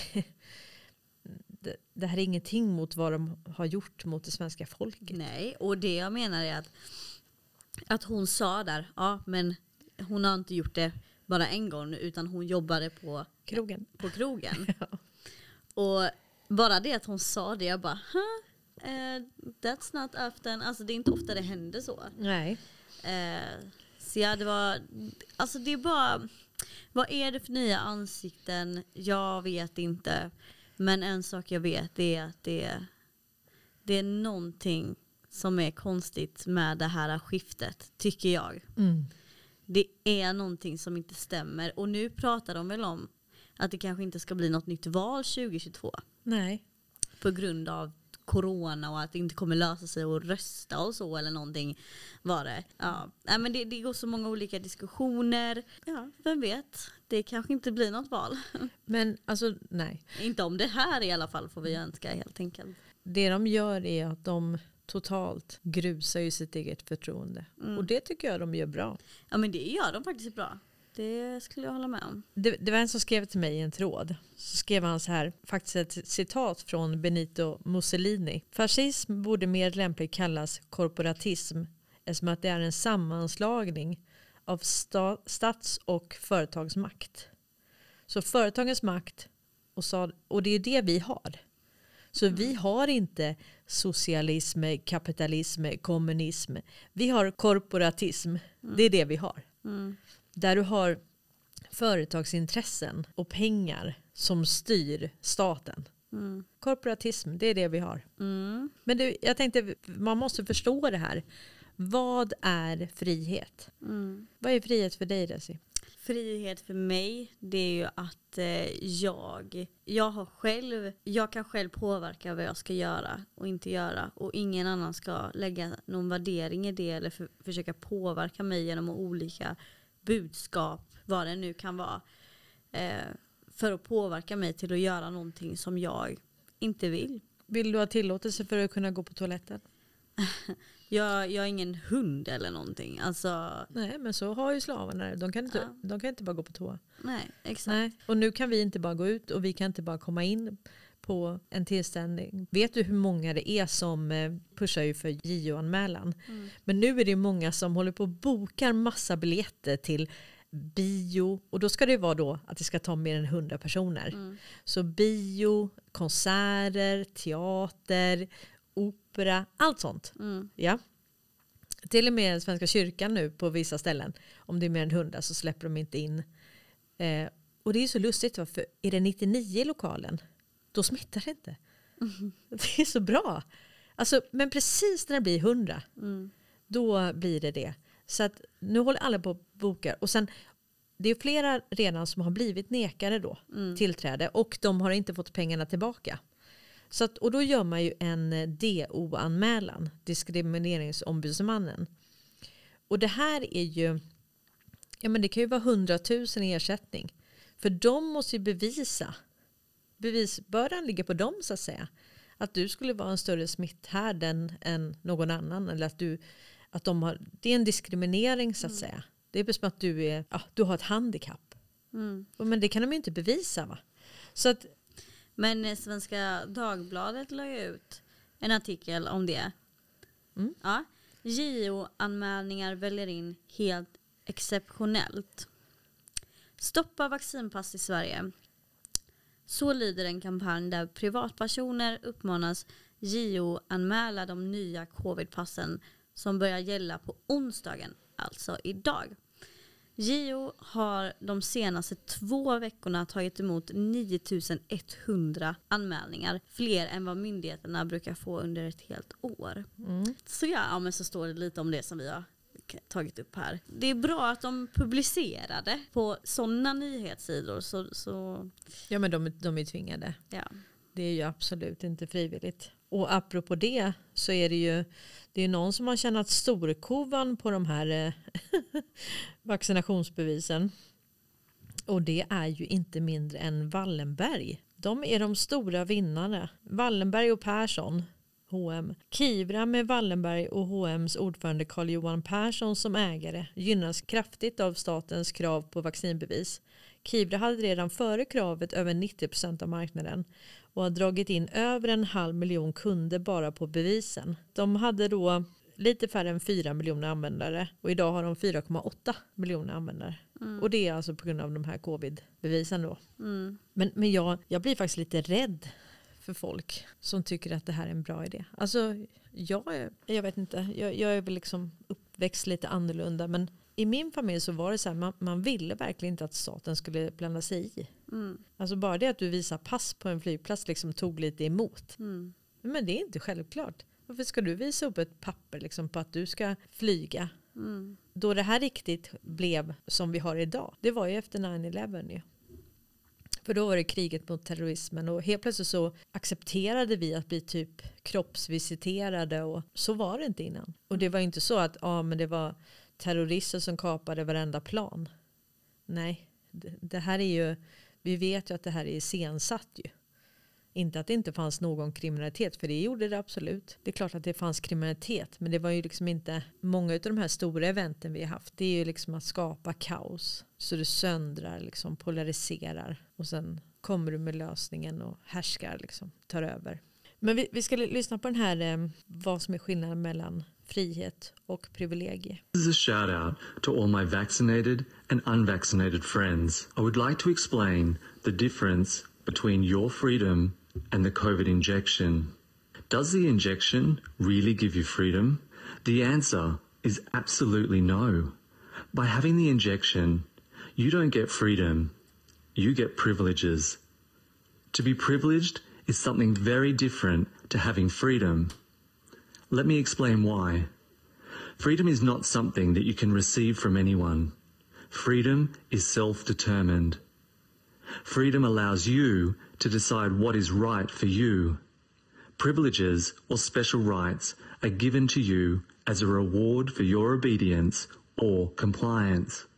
Det, det här är ingenting mot vad de har gjort mot det svenska folket. Nej, och det jag menar är att, att hon sa där, ja men hon har inte gjort det bara en gång utan hon jobbade på krogen. På krogen. Ja. Och bara det att hon sa det, jag bara, huh? Uh, that's not often, alltså det är inte ofta det händer så. Nej. Uh, så ja, det var, alltså det är bara, vad är det för nya ansikten? Jag vet inte. Men en sak jag vet är att det, det är någonting som är konstigt med det här skiftet, tycker jag. Mm. Det är någonting som inte stämmer. Och nu pratar de väl om att det kanske inte ska bli något nytt val tjugohundratjugotvå. Nej. På grund av corona och att det inte kommer lösa sig att rösta och så eller någonting var det. Ja. Nej, men det, det går så många olika diskussioner. Ja, vem vet? Det kanske inte blir något val. Men alltså nej. Inte om det här i alla fall får vi önska helt enkelt. Det de gör är att de totalt grusar ju sitt eget förtroende. Mm. Och det tycker jag de gör bra. Ja men det gör de faktiskt bra. Det skulle jag hålla med om. Det, det var en som skrev till mig i en tråd. Så skrev han så här, faktiskt ett citat från Benito Mussolini. Fascism borde mer lämpligt kallas korporatism, eftersom att det är en sammanslagning av sta, stats- och företagsmakt. Så företagens makt, och, så, och det är det vi har. Så vi har inte socialism, kapitalism, kommunism. Vi har korporatism. Mm. Det är det vi har. Mm. Där du har företagsintressen och pengar som styr staten. Mm. Korporatism, det är det vi har. Mm. Men det, jag tänkte, man måste förstå det här. Vad är frihet? Mm. Vad är frihet för dig, Desi? Frihet för mig, det är ju att eh, jag, jag har själv, jag kan själv påverka vad jag ska göra och inte göra. Och ingen annan ska lägga någon värdering i det eller för, försöka påverka mig genom olika budskap, vad det nu kan vara. Eh, för att påverka mig till att göra någonting som jag inte vill. Vill du ha tillåtelse för att kunna gå på toaletten? jag, jag är ingen hund eller någonting. Alltså... Nej, men så har ju slavarna. De kan inte, ja. de kan inte bara gå på toa. Nej, exakt. Nej. Och nu kan vi inte bara gå ut och vi kan inte bara komma in på en tillställning. Vet du hur många det är som eh, pushar ju för J O-anmälan? Mm. Men nu är det många som håller på och bokar massa biljetter till bio. Och då ska det vara då att det ska ta mer än hundra personer. Mm. Så bio, konserter, teater, opera, allt sånt. Mm. Ja. Till och med Svenska kyrkan nu på vissa ställen. Om det är mer än hundra så släpper de inte in. Eh, och det är så lustigt. För är det nittionio i lokalen, då smittar det inte. Mm. Det är så bra. Alltså, men precis när det blir hundra, mm. då blir det det. Så att nu håller alla på att boka. Och sen, det är flera redan som har blivit nekade då, mm. tillträde. Och de har inte fått pengarna tillbaka. Så att, och då gör man ju en D O-anmälan, diskrimineringsombudsmannen. Och det här är ju, ja men det kan ju vara hundratusen i ersättning. För de måste ju bevisa, bevisbördan ligger på dem så att säga. Att du skulle vara en större smitthärd än, än någon annan. Eller att du, att de har, det är en diskriminering så att mm. säga. Det är som att du, är, ja, du har ett handikapp. Mm. Men det kan de ju inte bevisa va. Så att, men Svenska Dagbladet la ju ut en artikel om det. Mm. Ja. J O-anmälningar väljer in helt exceptionellt. Stoppa vaccinpass i Sverige. Så lyder en kampanj där privatpersoner uppmanas J O-anmäla de nya covidpassen som börjar gälla på onsdagen, alltså idag. J O har de senaste två veckorna tagit emot nio tusen etthundra anmälningar. Fler än vad myndigheterna brukar få under ett helt år. Mm. Så ja, ja, men så står det lite om det som vi har tagit upp här. Det är bra att de publicerade på sådana nyhetssidor. Så, så... Ja, men de, de är tvingade. Ja. Det är ju absolut inte frivilligt. Och apropå det så är det ju det är någon som har tjänat storkovan på de här eh, vaccinationsbevisen. Och det är ju inte mindre än Wallenberg. De är de stora vinnarna. Wallenberg och Persson, H och M. Kivra med Wallenberg och H och M:s ordförande Carl Johan Persson som ägare gynnas kraftigt av statens krav på vaccinbevis. Kivra hade redan före kravet över nittio procent av marknaden och har dragit in över en halv miljon kunder bara på bevisen. De hade då lite färre än fyra miljoner användare och idag har de fyra komma åtta miljoner användare. Mm. Och det är alltså på grund av de här covid-bevisen då. Mm. Men, men jag, jag blir faktiskt lite rädd för folk som tycker att det här är en bra idé. Alltså jag, jag vet inte, jag, jag är väl liksom uppväxt lite annorlunda men i min familj så var det så här, man, man ville verkligen inte att staten skulle blanda sig i. Mm. Alltså bara det att du visar pass på en flygplats liksom tog lite emot. Mm. Men det är inte självklart. Varför ska du visa upp ett papper liksom på att du ska flyga? Mm. Då det här riktigt blev som vi har idag, det var ju efter nine eleven ju. För då var det kriget mot terrorismen och helt plötsligt så accepterade vi att bli typ kroppsvisiterade och så var det inte innan. Och det var inte så att ja, men det var terrorister som kapade varenda plan. Nej, det, det här är ju, vi vet ju att det här är iscensatt ju. Inte att det inte fanns någon kriminalitet, för det gjorde det absolut. Det är klart att det fanns kriminalitet, men det var ju liksom inte många av de här stora eventen vi har haft. Det är ju liksom att skapa kaos. Så du söndrar, liksom polariserar och sen kommer du med lösningen och härskar liksom, tar över. Men vi, vi ska lyssna på den här, eh, vad som är skillnaden mellan frihet och privilegier. This is a shout out to all my vaccinated and unvaccinated friends. I would like to explain the difference between your freedom and the COVID injection. Does the injection really give you freedom? The answer is absolutely no. By having the injection, you don't get freedom, you get privileges. To be privileged is something very different to having freedom. Let me explain why. Freedom is not something that you can receive from anyone. Freedom is self-determined. Freedom allows you to decide what is right for you. Privileges or special rights are given to you as a reward for your obedience or compliance.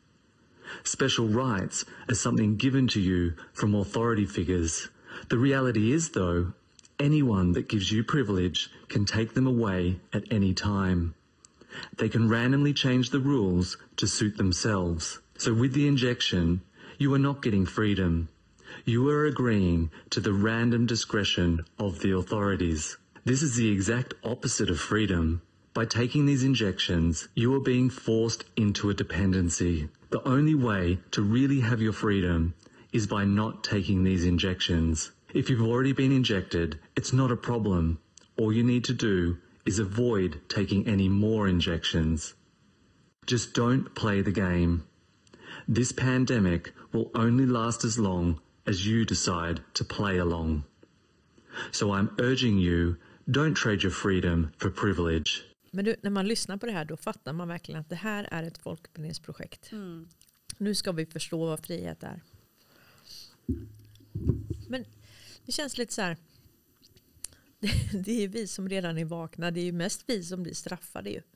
Special rights are something given to you from authority figures. The reality is, though, anyone that gives you privilege can take them away at any time. They can randomly change the rules to suit themselves. So with the injection, you are not getting freedom. You are agreeing to the random discretion of the authorities. This is the exact opposite of freedom. By taking these injections, you are being forced into a dependency. The only way to really have your freedom is by not taking these injections. If you've already been injected, it's not a problem. All you need to do is avoid taking any more injections. Just don't play the game. This pandemic will only last as long as you decide to play along. So I'm urging you, don't trade your freedom for privilege. Men du, när man lyssnar på det här då fattar man verkligen att det här är ett folkbildningsprojekt. Mm. Nu ska vi förstå vad frihet är. Men det känns lite så här. Det, det är vi som redan är vakna. Det är ju mest vi som blir straffade ju.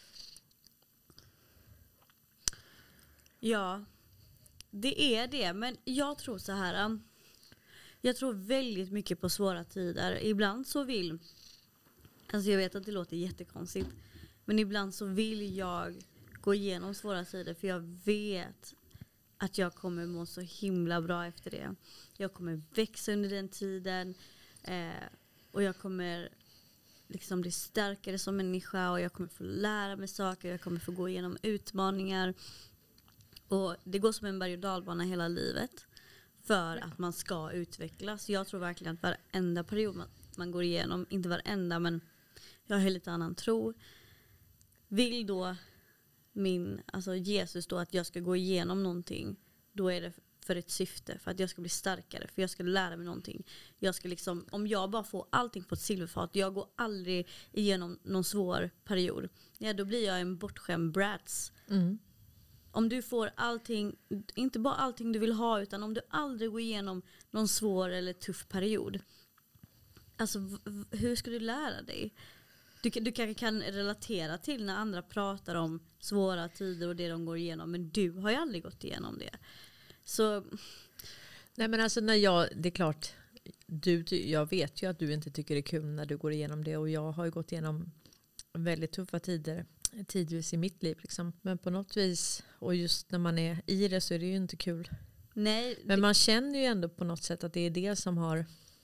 Ja, det är det. Men jag tror så här. Jag tror väldigt mycket på svåra tider. Ibland så vill... Alltså jag vet att det låter jättekonstigt. Men ibland så vill jag gå igenom svåra tider. För jag vet att jag kommer må så himla bra efter det. Jag kommer växa under den tiden. Eh, och jag kommer liksom bli starkare som människa. Och jag kommer få lära mig saker. Jag kommer få gå igenom utmaningar. Och det går som en berg- och dalbana hela livet. För att man ska utvecklas. Jag tror verkligen att varenda period man, man går igenom. Inte varenda, men jag har lite annan tro. Vill då min, alltså Jesus då att jag ska gå igenom någonting. Då är det för ett syfte. För att jag ska bli starkare. För jag ska lära mig någonting. Jag ska liksom, om jag bara får allting på ett silverfat. Jag går aldrig igenom någon svår period. Ja, då blir jag en bortskämd brats. Mm. Om du får allting, inte bara allting du vill ha, utan om du aldrig går igenom någon svår eller tuff period. Alltså v- hur ska du lära dig? Du, du kanske kan relatera till när andra pratar om svåra tider och det de går igenom. Men du har ju aldrig gått igenom det. Så... Nej men alltså när jag, det är klart, du, jag vet ju att du inte tycker det är kul när du går igenom det. Och jag har ju gått igenom väldigt tuffa tider. Tidvis i mitt liv liksom. Men på något vis, och just när man är i det så är det ju inte kul. Nej, men det... man känner ju ändå på något sätt att det är det som har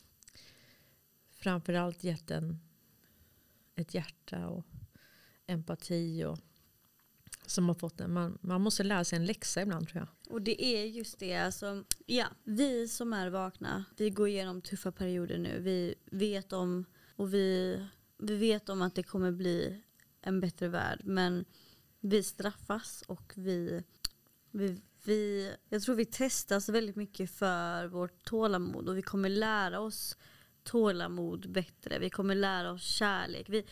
framförallt gett en ett hjärta och empati och som har fått en, man, man måste lära sig en läxa ibland tror jag. Och det är just det, alltså, ja, vi som är vakna, vi går igenom tuffa perioder nu. Vi vet om, och vi, vi vet om att det kommer bli en bättre värld, men vi straffas och vi, vi, vi jag tror vi testas väldigt mycket för vårt tålamod och vi kommer lära oss tålamod bättre. Vi kommer lära oss kärlek. Vi,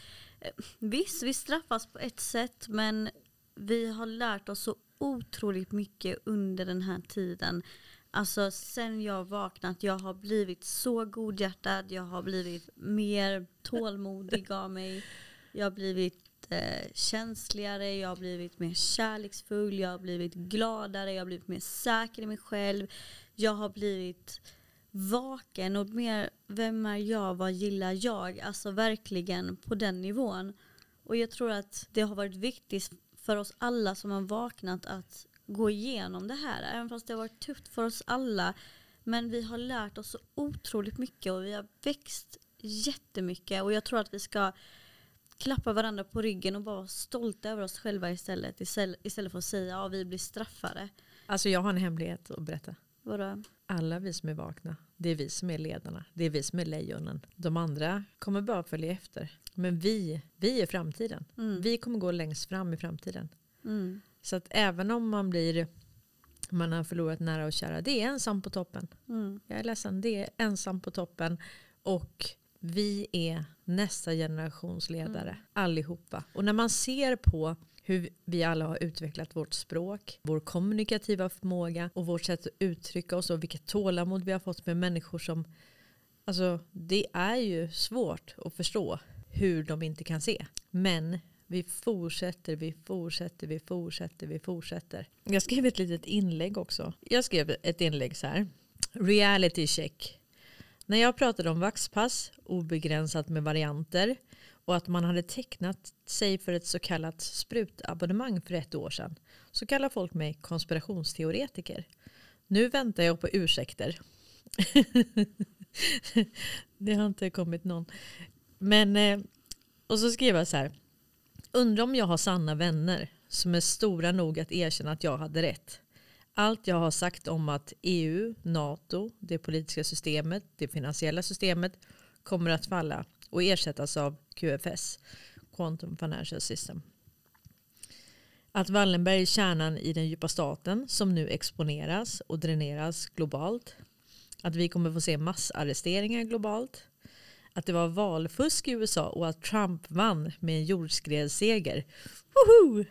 visst, vi straffas på ett sätt, men vi har lärt oss så otroligt mycket under den här tiden. Alltså sen jag vaknat, jag har blivit så godhjärtad, jag har blivit mer tålmodig av mig. Jag har blivit eh, känsligare, jag har blivit mer kärleksfull, jag har blivit gladare, jag har blivit mer säker i mig själv. Jag har blivit vaken och mer, vem är jag, vad gillar jag? Alltså verkligen på den nivån. Och jag tror att det har varit viktigt för oss alla som har vaknat att gå igenom det här. Även fast det har varit tufft för oss alla. Men vi har lärt oss så otroligt mycket och vi har växt jättemycket. Och jag tror att vi ska klappa varandra på ryggen och bara vara stolta över oss själva istället. Istället för att säga att ja, vi blir straffade. Alltså jag har en hemlighet att berätta. Vadå? Alla vi som är vakna, det är vi som är ledarna. Det är vi som är lejonen. De andra kommer bara följa efter. Men vi, vi är framtiden. Mm. Vi kommer gå längst fram i framtiden. Mm. Så att även om man blir, man har förlorat nära och kära, det är ensam på toppen. Mm. Jag är ledsen, det är ensam på toppen. Och vi är nästa generations ledare, mm. allihopa. Och när man ser på hur vi alla har utvecklat vårt språk, vår kommunikativa förmåga och vårt sätt att uttrycka oss och vilket tålamod vi har fått med människor som, alltså det är ju svårt att förstå hur de inte kan se. Men vi fortsätter, vi fortsätter, vi fortsätter, vi fortsätter. Jag skrev ett litet inlägg också. Jag skrev ett inlägg så här. Reality check. När jag pratade om vaxpass, obegränsat med varianter och att man hade tecknat sig för ett så kallat sprutabonnemang för ett år sedan, så kallar folk mig konspirationsteoretiker. Nu väntar jag på ursäkter. Det har inte kommit någon. Men, eh, och så skrev jag så här. Undrar om jag har sanna vänner som är stora nog att erkänna att jag hade rätt. Allt jag har sagt om att E U, NATO, det politiska systemet, det finansiella systemet kommer att falla och ersättas av Q F S, Quantum Financial System. Att Wallenberg är kärnan i den djupa staten som nu exponeras och dräneras globalt. Att vi kommer få se massarresteringar globalt. Att det var valfusk i U S A och att Trump vann med en jordskredsseger. Woho!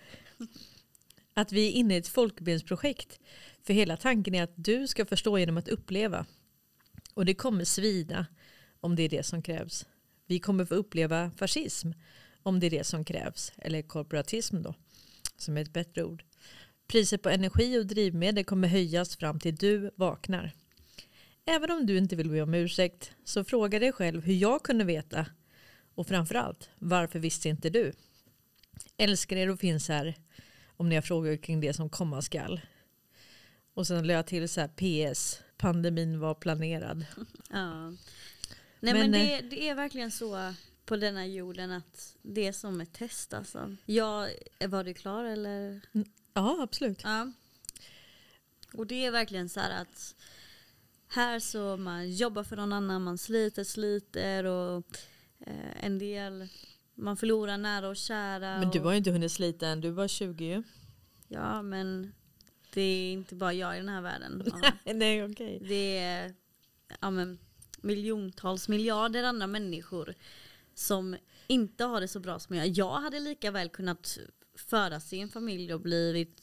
Att vi är inne i ett folkbildningsprojekt. För hela tanken är att du ska förstå genom att uppleva. Och det kommer svida om det är det som krävs. Vi kommer få uppleva fascism om det är det som krävs. Eller korporatism då, som är ett bättre ord. Priset på energi och drivmedel kommer höjas fram till du vaknar. Även om du inte vill be om ursäkt så fråga dig själv hur jag kunde veta. Och framförallt, varför visste inte du? Älskar er och finns här om ni har frågor kring det som komma skall. Och sen lade jag till så här P S. Pandemin var planerad. Ja. Nej men, men det, det är verkligen så på denna jorden att det är som ett test alltså. Ja, var du klar eller? Ja, absolut. Ja. Och det är verkligen så här att här så man jobbar för någon annan, man sliter, sliter och eh, en del man förlorar nära och kära. Men du och, var ju inte hunnit slita än, du var tjugo ju. Ja, men det är inte bara jag i den här världen. Ja. Nej, okej. Okay. Det är ja, men, miljontals, miljarder andra människor som inte har det så bra som jag. Jag hade lika väl kunnat födas i en familj och blivit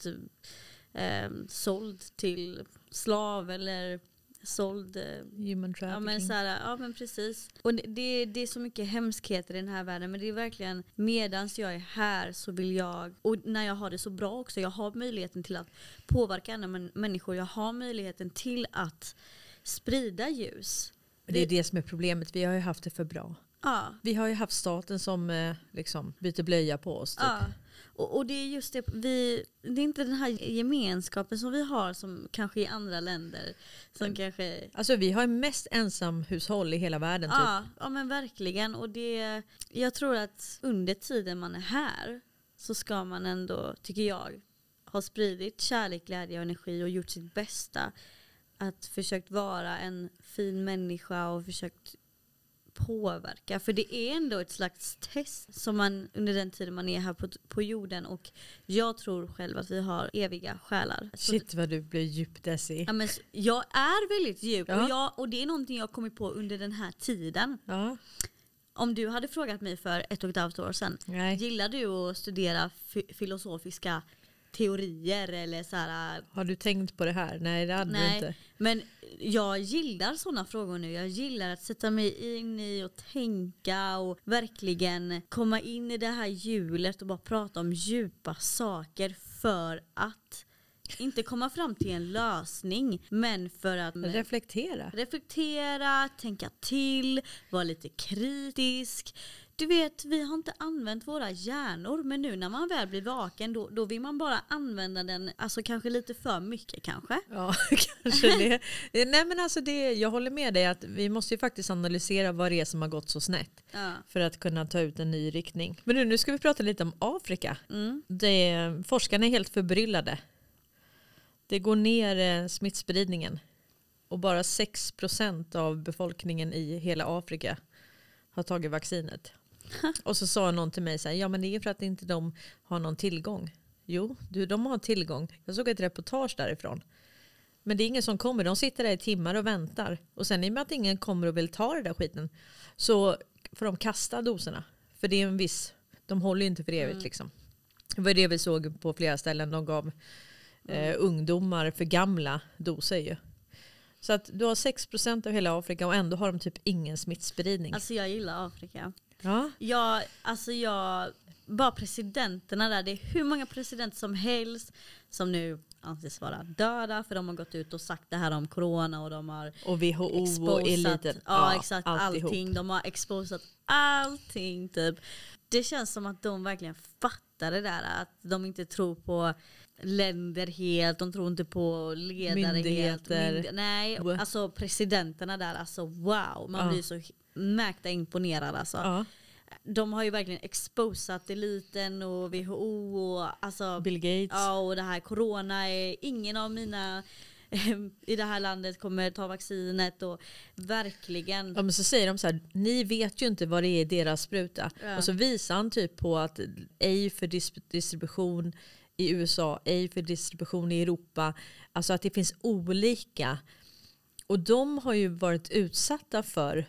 eh, såld till slav eller såld human trafficking. Ja men, så här, ja men precis. Och det, det, det är så mycket hemskheter i den här världen, men det är verkligen medans jag är här så vill jag, och när jag har det så bra också, jag har möjligheten till att påverka andra män, människor, jag har möjligheten till att sprida ljus. Det, det är det som är problemet, vi har ju haft det för bra. Ja. Vi har ju haft staten som eh, liksom byter blöja på oss typ. Ja. Och, och det är just det, vi, det är inte den här gemenskapen som vi har som kanske i andra länder. Som mm. kanske... Alltså vi har mest ensamhushåll i hela världen. Typ. Ja, ja men verkligen. Och det, jag tror att under tiden man är här så ska man ändå, tycker jag, ha spridit kärlek, glädje och energi och gjort sitt bästa. Att försökt vara en fin människa och försökt påverka, för det är ändå ett slags test som man under den tiden man är här på, på jorden, och jag tror själv att vi har eviga själar. Shit vad du blir djupt desi. Ja, men jag är väldigt djup ja. och, jag, och det är någonting jag kommit på under den här tiden. Ja. Om du hade frågat mig för ett och ett halvt år sedan, Nej. gillar du att studera f- filosofiska teorier eller så här? Har du tänkt på det här? Nej, det hade Nej, du inte. Men jag gillar sådana frågor nu. Jag gillar att sätta mig in i och tänka och verkligen komma in i det här hjulet och bara prata om djupa saker för att inte komma fram till en lösning, men för att reflektera. Reflektera, tänka till, vara lite kritisk. Du vet, vi har inte använt våra hjärnor, men nu när man väl blir vaken då, då vill man bara använda den, alltså kanske lite för mycket kanske. Ja, kanske det. Nej men alltså det, jag håller med dig att vi måste ju faktiskt analysera vad det är som har gått så snett ja. för att kunna ta ut en ny riktning. Men nu, nu ska vi prata lite om Afrika. Mm. Det, forskarna är helt förbryllade. Det går ner eh, smittspridningen och bara sex procent av befolkningen i hela Afrika har tagit vaccinet. Och så sa någon till mig så här, ja men det är för att inte de har någon tillgång. Jo, du, de har tillgång. Jag såg ett reportage därifrån. Men det är ingen som kommer. De sitter där i timmar och väntar. Och sen i och med att ingen kommer och vill ta det där skiten så får de kasta doserna. För det är en viss, de håller ju inte för evigt mm. liksom. Det var det vi såg på flera ställen. De gav eh, ungdomar för gamla doser ju. Så att du har sex procent av hela Afrika och ändå har de typ ingen smittspridning. Alltså jag gillar Afrika. Ja. Jag, alltså jag, bara presidenterna där, det är hur många presidenter som helst som nu anses vara döda för de har gått ut och sagt det här om corona och de har och V H O exposat, och eliten. Ja, ja exakt, alltihop. allting. De har exposat allting typ. det känns som att de verkligen fattar det där. Att de inte tror på länder helt. De tror inte på ledare Myndigheter. helt. Mynd- nej, alltså presidenterna där. Alltså wow. Man Ja. blir så mäkta imponerad alltså. Ja. De har ju verkligen exposat eliten och W H O och alltså, Bill Gates. Ja, och det här corona är ingen av mina i det här landet kommer ta vaccinet och verkligen. Ja, men så säger de så här, ni vet ju inte vad det är i deras spruta. Ja. Och så visar han typ på att ej för dis- distribution i U S A, ej för distribution i Europa. Alltså att det finns olika. Och de har ju varit utsatta för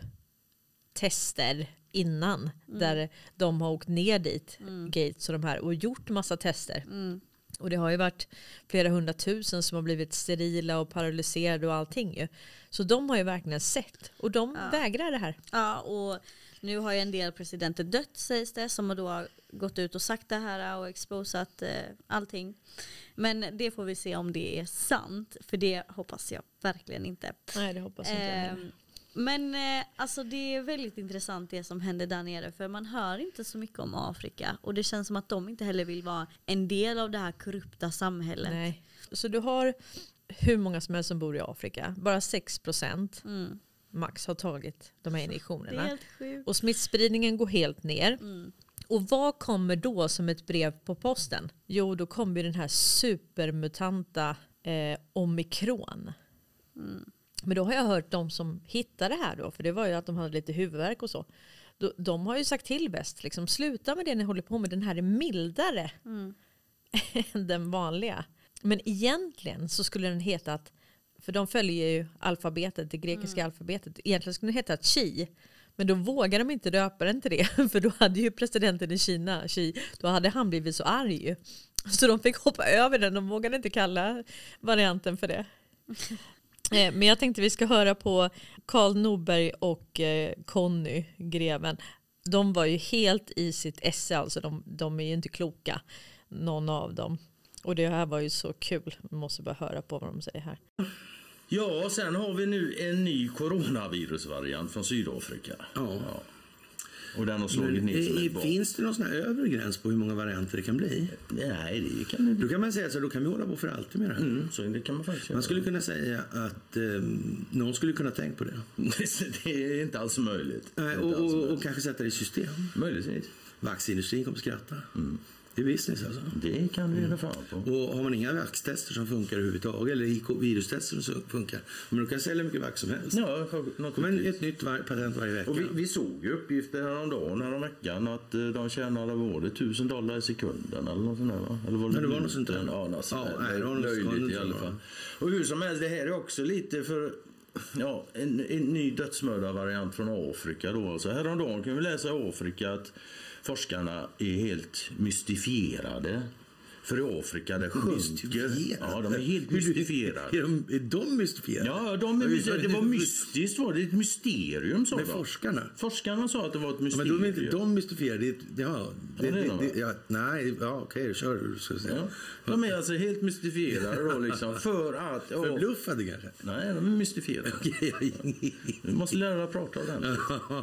tester innan. Mm. Där de har åkt ner dit, Mm. Gates och de här, och gjort massa tester. Mm. Och det har ju varit flera hundratusen som har blivit sterila och paralyserade och allting ju. Så de har ju verkligen sett. Och de Ja. vägrar det här. Ja, och nu har ju en del presidenter dött sägs det, som har då gått ut och sagt det här och exposat eh, allting. Men det får vi se om det är sant, för det hoppas jag verkligen inte. Nej, det hoppas inte jag Eh, heller. men eh, alltså det är väldigt intressant det som händer där nere, för man hör inte så mycket om Afrika och det känns som att de inte heller vill vara en del av det här korrupta samhället. Nej. Så du har hur många som helst som bor i Afrika. Bara sex procent Mm. max har tagit de här Det är injektionerna. helt sjukt. Och smittspridningen går helt ner. Mm. Och vad kommer då som ett brev på posten? Jo, då kommer den här supermutanta eh, omikron. Mm. Men då har jag hört de som hittade det här då, för det var ju att de hade lite huvudvärk och så. De, de har ju sagt till bäst, liksom, sluta med det ni håller på med, den här är mildare Mm. än den vanliga. Men egentligen så skulle den heta att, för de följer ju alfabetet, det grekiska Mm. alfabetet, egentligen skulle den heta Xi. Men då vågar de inte döpa den till det, för då hade ju presidenten i Kina, Xi, då hade han blivit så arg ju. Så de fick hoppa över den, de vågade inte kalla varianten för det. Eh, Men jag tänkte vi ska höra på Carl Norberg och eh, Conny Greven. De var ju helt i sitt esse, alltså de, de är ju inte kloka, någon av dem. Och det här var ju så kul, vi måste bara höra på vad de säger här. Ja, sen har vi nu en ny coronavirusvariant från Sydafrika. Ja. Ja. Och den har slagit ner som ett barn. Finns det någon sån här övre gräns på hur många varianter det kan bli? Nej, det kan det. Då kan man säga så, då kan vi hålla på för alltid med det här. Mm, så det kan man faktiskt Man skulle kunna säga att eh, någon skulle kunna tänka på det. Det är inte alls möjligt. Nej, och, och, och kanske sätta det i system. Möjligtvis. Vaxindustrin kommer skratta. Mm. Det är business alltså. Det kan vi göra fan på. Och har man inga vaxtester som funkar överhuvudtaget, eller virustester som funkar, men då kan sälja mycket vax som helst. Ja, kommer ett nytt var- patent varje vecka. Och vi, vi såg ju uppgifter häromdagen, häromveckan, att eh, de tjänade var det tusen dollar i sekunden eller något sånt där, va? Eller var det, Men det var något sånt där. Ja, något sånt Ja, där. nej, det var något Löjligt sånt i där. alla fall. Och hur som helst, det här är också lite för ja, en, en ny dödsmördarvariant från Afrika då. Alltså häromdagen kan vi läsa i Afrika att forskarna är helt mystifierade. För i Afrika det sjunker. Ja, de är helt mystifierade. Är de, är de mystifierade? Ja, de är mystifierade. Det var mystiskt, var det ett mysterium sa Men de. forskarna? Forskarna sa att det var ett Ja, mysterium. men då är inte de mystifierade. Det, ja, det, Ja, det är det, de, det, ja, nej, ja, okej, kör du. Ska vi se. Ja, de är alltså helt mystifierade då liksom för att... Ja, Förbluffade kanske? Nej, de är mystifierade. Vi måste lära att prata om den.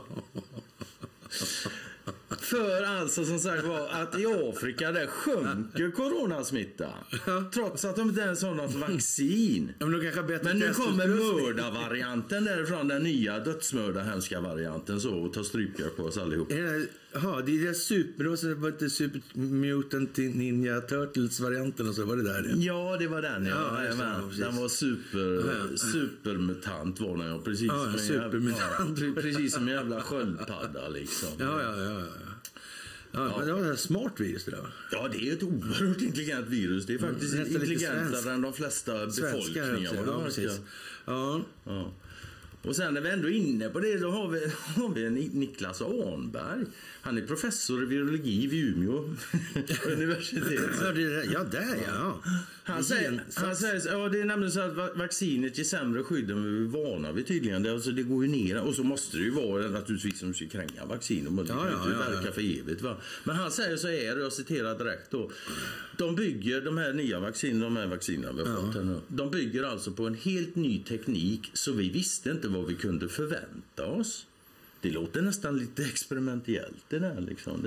För alltså som sagt var att i Afrika där sjunker coronasmitta. Trots att de inte ens har något vaccin. Ja, men, men nu kommer mördarvarianten därifrån, den nya dödsmördarhemska varianten så och tar strypgrepp på oss allihop. Jaha, det är det super, det var inte Super Mutant Ninja Turtles-varianten och så var det där. Ja, det var den. Ja, Ja, ja, just det, men, ja, precis. den var super, Ja. supermutant var den, ja, precis, Ja, som en supermutant. jävla, ja, precis som en jävla sköldpadda liksom. Ja, ja, ja. ja. Ja, men det var ett smart virus det där. Ja, det är ett oerhört intelligent virus. Det är faktiskt Mm, nästan lite intelligentare svensk. än de flesta Svenskar, befolkningar. ja, vad det precis. verkar. Ja. Ja. Och sen när vi ändå är inne på det, då har vi, har vi Niklas Arnberg. Han är professor i virologi vid Umeå universitet. Ja, det, ja, där ja. Han säger, han säger ja, det är nämligen så att va- vaccinet ger sämre skydd än vi är vana vid tydligen. Det, alltså, det går ju ner och så måste det ju vara naturligtvis som ska kränga vaccin och det kan Ja, ja, inte ja, verka ja. för evigt. Va? Men han säger så här, och jag citerar direkt då. De bygger de här nya vaccinen, de här vaccinerna vi har Ja. fått här nu. De bygger alltså på en helt ny teknik så vi visste inte vad vi kunde förvänta oss. Det låter nästan lite experimentellt det där liksom. Det...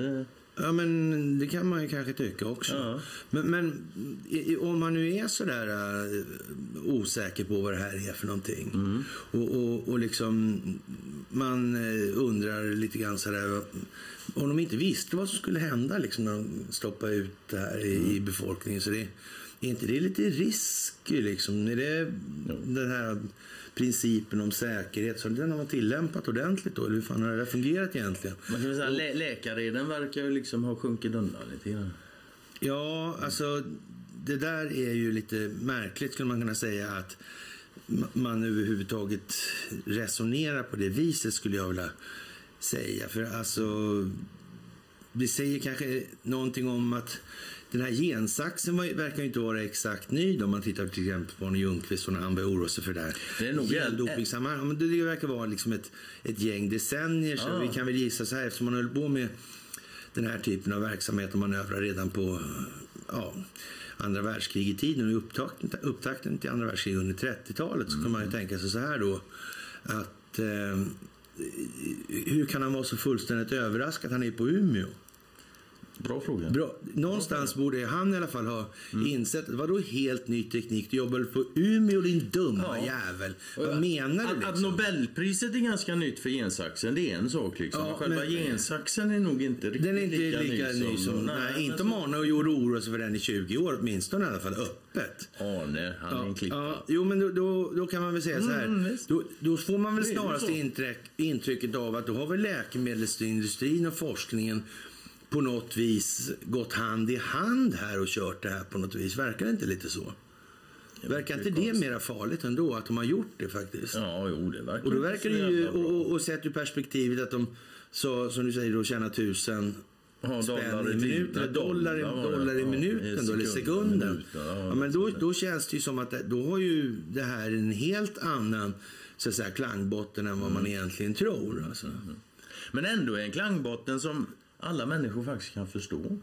Ja, men det kan man ju kanske tycka också. Ja. Men, men i, om man nu är så där uh, osäker på vad det här är för någonting. Mm. Och, och, och liksom man uh, undrar lite grann så där, om de inte visste vad som skulle hända liksom, när de stoppade ut det här i, mm. i befolkningen. Så det, är inte det lite risk liksom? Är det ja. den här principen om säkerhet, så den har man tillämpat ordentligt då? Eller hur fan har det där fungerat egentligen? Man kan säga, lä- läkarreden verkar ju liksom ha sjunkit undan lite grann. Ja, alltså det där är ju lite märkligt, skulle man kunna säga, att man överhuvudtaget resonerar på det viset, skulle jag vilja säga. För alltså, det säger kanske någonting om att den här gensaxen var, verkar ju inte vara exakt ny. Om man tittar till exempel på Arne Ljungqvist och när han började oroa sig för det här. Det är nog gendopingsammanhang. Men det verkar vara liksom ett, ett gäng decennier. Så ah. vi kan väl gissa så här, eftersom man höll på med den här typen av verksamhet och manövrar redan på ja, andra världskriget-tiden och upptakten, upptakten till andra världskriget under trettiotalet, så mm. kan man ju tänka sig så här då, att eh, hur kan han vara så fullständigt överraskad att han är på Umeå? Bra fråga. Bra. Någonstans Bra borde han i alla fall ha mm. insett att det var då helt ny teknik. Du jobbar på Umeå, din dumma ja. jävel. Vad menar du? Att, liksom? att Nobelpriset är ganska nytt för gensaxen, det är en sak liksom. Ja, själva men, gensaxen är nog inte riktigt den är inte lika, lika ny, ny som... som nej, nej, inte om Arne och gjorde oro för den i tjugo år, åtminstone i alla fall öppet. Arne, han är en klippa. Ja, jo, men då, då, då kan man väl säga mm, så här. Då, då får man väl snarast intryck, intrycket av att då har väl läkemedelsindustrin och forskningen på något vis gått hand i hand här och kört det här på något vis. Verkar det inte lite så? Verkar inte det mera farligt ändå att de har gjort det faktiskt? Ja, jo, det verkar. Och då verkar det ju, och, och, och sett ur perspektivet att de, så, som du säger, då tjänar tusen ja, spänn i minuten, eller dollar, dollar, dollar i minuten, ja, då, eller sekunden. Minuten, ja, ja, men då, då känns det ju som att det, då har ju det här en helt annan så att säga, klangbotten än vad mm. man egentligen tror. Alltså. Mm. Men ändå är en klangbotten som alla människor faktiskt kan förstå.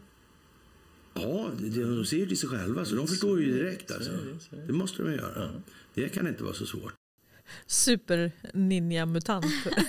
Ja, de ser ju till sig själva, så de förstår ju direkt. Alltså. Det måste de göra. Ja. Det kan inte vara så svårt. Super ninja mutant.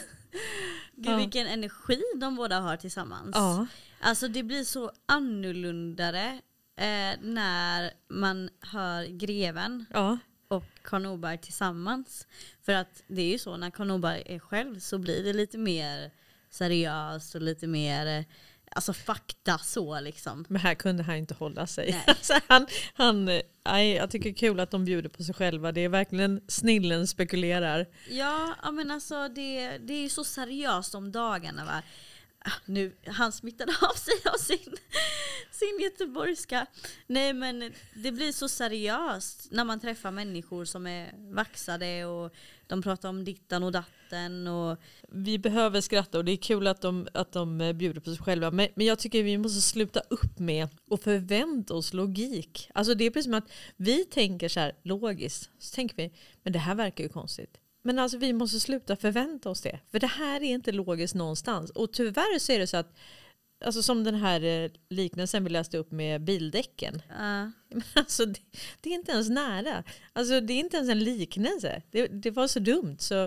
Gud, ja. Vilken energi de båda har tillsammans. Ja. Alltså det blir så annorlundare eh, när man hör Greven ja. och Carl Norberg tillsammans. För att det är ju så, när Carl Norberg är själv så blir det lite mer seriöst och lite mer alltså fakta så liksom. Men här kunde han inte hålla sig. Alltså han, han, nej, jag tycker det är kul att de bjuder på sig själva. Det är verkligen snillen spekulerar. Ja, men alltså det, det är ju så seriöst om dagarna, va? Nu, han smittade av sig av sin, sin göteborgska. Nej, men det blir så seriöst när man träffar människor som är vaxade och de pratar om dittan och datten. Och vi behöver skratta och det är kul att de, att de bjuder på sig själva. Men, men jag tycker vi måste sluta upp med och förvänta oss logik. Alltså det är precis som att vi tänker så här logiskt. Så tänker vi, men det här verkar ju konstigt. Men alltså vi måste sluta förvänta oss det. För det här är inte logiskt någonstans. Och tyvärr så är det så att, alltså som den här liknelsen vi läste upp med bildäcken. Uh. Men alltså det, det är inte ens nära. Alltså det är inte ens en liknelse. Det, det var så dumt. Så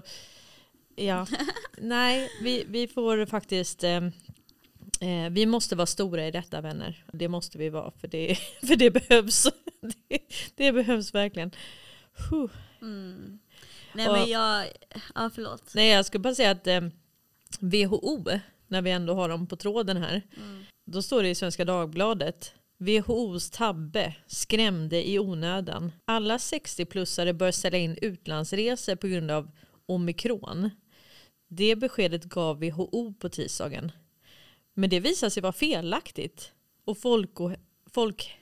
ja, nej, vi, vi får faktiskt... Eh, eh, vi måste vara stora i detta, vänner. Det måste vi vara. För det, för det behövs. det, det behövs verkligen. Huh. Mm. Nej, och, men jag... Ja, förlåt. Nej, jag skulle bara säga att eh, W H O, när vi ändå har dem på tråden här, mm. då står det i Svenska Dagbladet: W H O:s tabbe skrämde i onödan. Alla sextio-plussare bör ställa in utlandsresor på grund av omikron. Det beskedet gav W H O på tisdagen. Men det visar sig vara felaktigt. Och folk och, folk,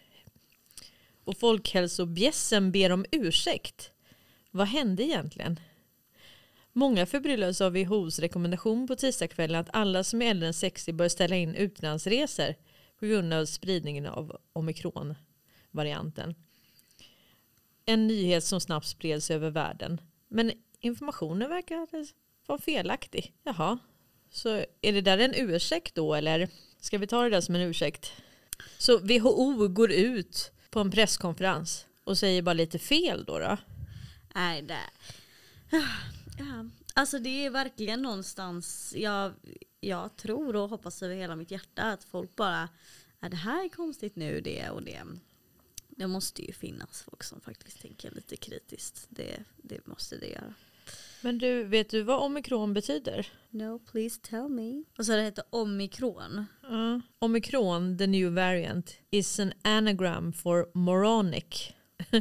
och Folkhälsobjässen ber om ursäkt. Vad hände egentligen? Många förbryllas av W H O:s rekommendation på tisdagskvällen att alla som är äldre än sextio bör ställa in utlandsresor på grund av spridningen av omikron-varianten. En nyhet som snabbt spreds över världen. Men informationen verkar vara felaktig. Jaha, så är det där en ursäkt då, eller ska vi ta det där som en ursäkt? Så W H O går ut på en presskonferens och säger bara lite fel då då? Nej, det... Ja. Alltså det är verkligen någonstans... Jag, jag tror och hoppas över hela mitt hjärta att folk bara, är det här är konstigt nu, det och det. Det måste ju finnas folk som faktiskt tänker lite kritiskt. Det, det måste det göra. Men du, vet du vad omikron betyder? No, please tell me. Och så det heter omikron. Uh, omikron, the new variant, is an anagram for moronic.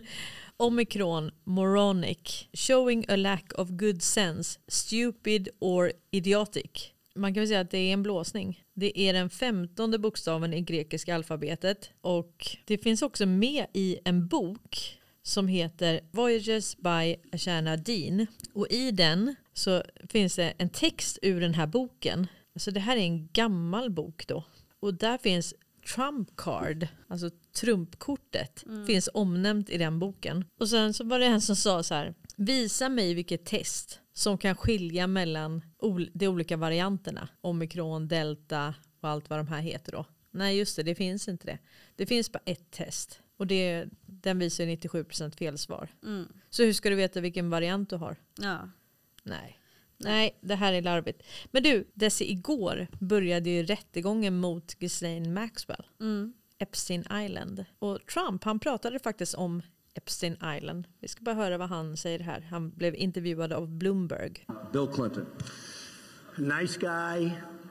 Omikron, moronic, showing a lack of good sense, stupid or idiotic. Man kan väl säga att det är en blåsning. Det är den femtonde bokstaven i grekiska alfabetet. Och det finns också med i en bok som heter Voyages by Ashana Dean. Och i den så finns det en text ur den här boken. Så det här är en gammal bok då. Och där finns Trump card, alltså trumpkortet, mm. finns omnämnt i den boken. Och sen så var det en som sa så här: visa mig vilket test som kan skilja mellan ol- de olika varianterna. Omikron, delta och allt vad de här heter då. Nej just det, det finns inte det. Det finns bara ett test. Och det, den visar nittiosju procent felsvar. Mm. Så hur ska du veta vilken variant du har? Ja. Nej. Nej, det här är larvigt. Men du, Desi, igår började ju rättegången mot Ghislaine Maxwell. Mm. Epstein Island. Och Trump, han pratade faktiskt om Epstein Island. Vi ska bara höra vad han säger här. Han blev intervjuad av Bloomberg. Bill Clinton. Nice guy.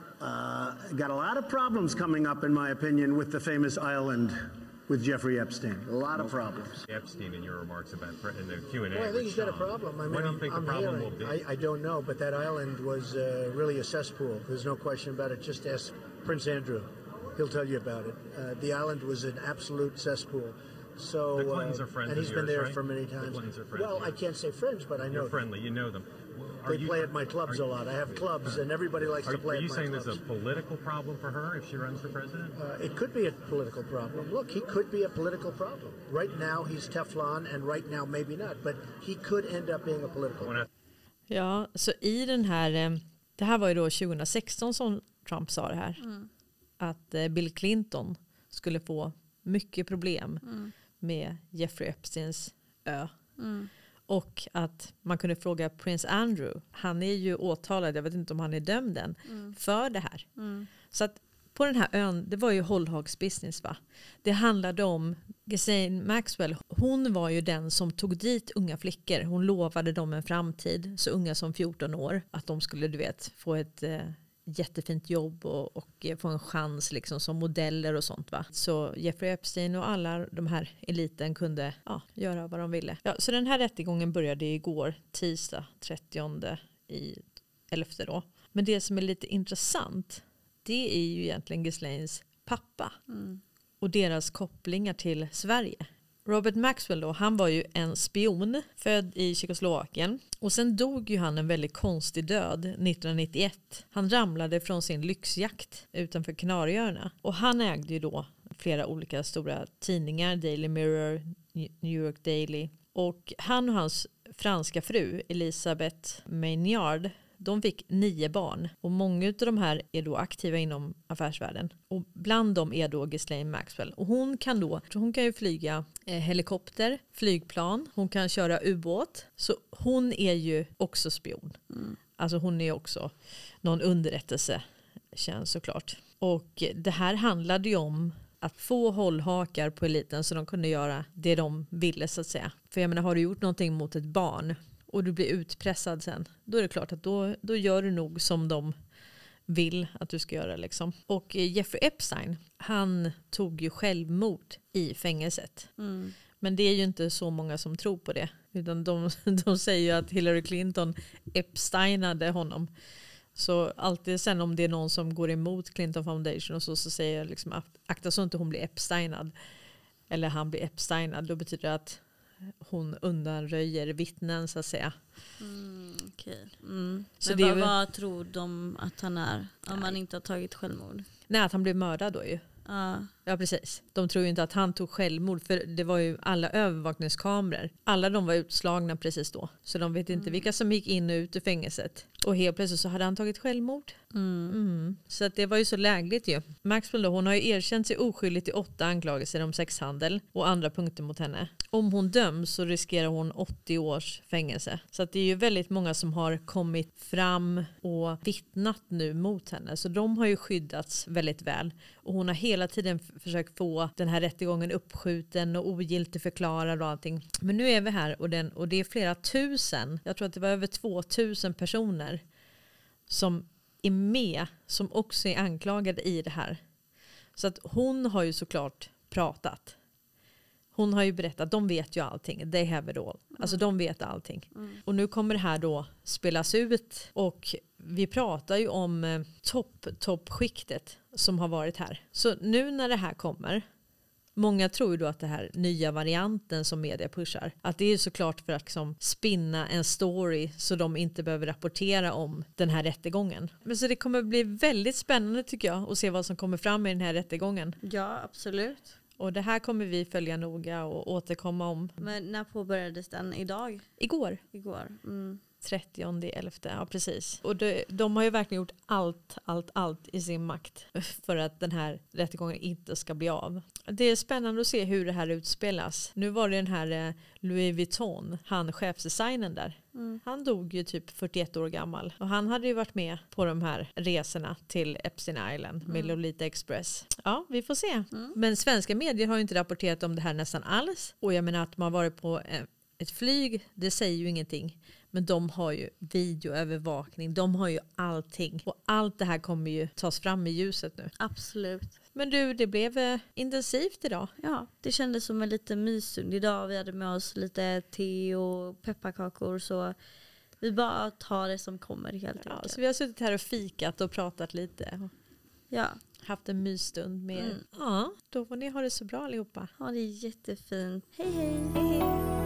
Uh, got a lot of problems coming up, in my opinion, with the famous island with Jeffrey Epstein. A lot of problems. Epstein in your remarks about in the Q and A. Well, I think he's got a problem. I mean, what do you think I'm, the I'm problem hearing, will be? I, I don't know, but that island was uh, really a cesspool. There's no question about it. Just ask Prince Andrew. He'll tell you about it. Uh, the island was an absolute cesspool. So, the Clintons uh, are friends and he's of been yours, there right? for many times. The Clintons are friends. Well, I can't say friends, but I know You're friendly. You know them. Are they you, play at my clubs are, a lot. I have clubs, and everybody likes are, to play are you at my saying clubs. there's a political problem for her if she runs for president? Uh, it could be a political problem. Look, he could be a political problem. Right now he's Teflon, and right now maybe not. But he could end up being a political problem. Ja, så i den här, det här var ju då tjugo sexton som Trump sa det här. Mm. Att Bill Clinton skulle få mycket problem Mm. med Jeffrey Epsteins ö. Mm. Och att man kunde fråga Prince Andrew. Han är ju åtalad, jag vet inte om han är dömd än, Mm. för det här. Mm. Så att på den här ön, det var ju hållhagsbusiness va. Det handlade om Ghislaine Maxwell. Hon var ju den som tog dit unga flickor. Hon lovade dem en framtid, så unga som fjorton år. Att de skulle, du vet, få ett eh, jättefint jobb och, och få en chans liksom som modeller och sånt va. Så Jeffrey Epstein och alla de här eliten kunde ja, göra vad de ville. Ja, så den här rättegången började igår, tisdag trettionde i elfte då. Men det som är lite intressant, det är ju egentligen Ghislaines pappa. Mm. Och deras kopplingar till Sverige. Robert Maxwell då, han var ju en spion född i Tjeckoslovakien. Och sen dog ju han en väldigt konstig död nittonhundranittioett. Han ramlade från sin lyxjakt utanför Kanarieöarna. Och han ägde ju då flera olika stora tidningar, Daily Mirror, New York Daily. Och han och hans franska fru, Elisabeth Maynard, de fick nio barn och många av de här är då aktiva inom affärsvärlden. Och bland dem är då Ghislaine Maxwell. Och hon kan då, hon kan ju flyga eh, helikopter, flygplan, hon kan köra ubåt. Så hon är ju också spion. Mm. Alltså hon är också någon underrättelse, känns såklart. Och det här handlade ju om att få hållhakar på eliten så de kunde göra det de ville så att säga. För jag menar, har du gjort någonting mot ett barn och du blir utpressad sen, då är det klart att då, då gör du nog som de vill att du ska göra liksom. Och Jeffrey Epstein, han tog ju självmord i fängelset. Mm. Men det är ju inte så många som tror på det. Utan de, de säger ju att Hillary Clinton Epsteinade honom. Så alltid sen om det är någon som går emot Clinton Foundation och så, så säger jag liksom akta så inte hon blir Epsteinad. Eller han blir Epsteinad. Då betyder det att hon undanröjer vittnen så att säga. Mm, okay. mm. Så Men det vad, väl... vad tror de att han är om han inte har tagit självmord? Nej, att han blev mördad då ju. Ja. Ja, precis. De tror ju inte att han tog självmord, för det var ju alla övervakningskameror. Alla de var utslagna precis då. Så de vet inte mm. vilka som gick in och ut ur fängelset. Och helt plötsligt så hade han tagit självmord. Mm. Mm. Så att det var ju så lägligt ju. Maxwell då, hon har ju erkänt sig oskyldig till åtta anklagelser om sexhandel och andra punkter mot henne. Om hon döms så riskerar hon åttio års fängelse. Så att det är ju väldigt många som har kommit fram och vittnat nu mot henne. Så de har ju skyddats väldigt väl. Och hon har hela tiden f- försökt få den här rättegången uppskjuten och ogiltig förklarad och allting. Men nu är vi här och, den, och det är flera tusen, jag tror att det var över tvåtusen personer som är med, som också är anklagade i det här. Så att hon har ju såklart pratat. Hon har ju berättat, de vet ju allting. They have it all. Alltså de vet allting. Mm. Och nu kommer det här då spelas ut. Och vi pratar ju om eh, topp, toppskiktet som har varit här. Så nu när det här kommer, många tror ju då att det här nya varianten som media pushar, att det är såklart för att liksom spinna en story så de inte behöver rapportera om den här rättegången. Men så det kommer bli väldigt spännande tycker jag att se vad som kommer fram i den här rättegången. Ja, absolut. Och det här kommer vi följa noga och återkomma om. Men när påbörjades den idag? Igår. Igår. Mm. trettionde elfte, ja precis. Och de, de har ju verkligen gjort allt, allt, allt i sin makt för att den här rättegången inte ska bli av. Det är spännande att se hur det här utspelas. Nu var det den här Louis Vuitton, han chefsdesignern där. Mm. Han dog ju typ fyrtioett år gammal. Och han hade ju varit med på de här resorna till Epstein Island med mm. Lolita Express. Ja, vi får se. Mm. Men svenska medier har ju inte rapporterat om det här nästan alls. Och jag menar att man varit på ett flyg, det säger ju ingenting. Men de har ju videoövervakning, de har ju allting. Och allt det här kommer ju tas fram i ljuset nu. Absolut. Men du, det blev eh, intensivt idag. Ja, det kändes som en liten mysstund idag. Vi hade med oss lite te och pepparkakor, så vi bara tar det som kommer helt ja, enkelt. Så vi har suttit här och fikat och pratat lite. Ja. Haft en mysstund med mm. Ja, då får ni ha det så bra allihopa. Ha det jättefint. Hej hej. Hej hej.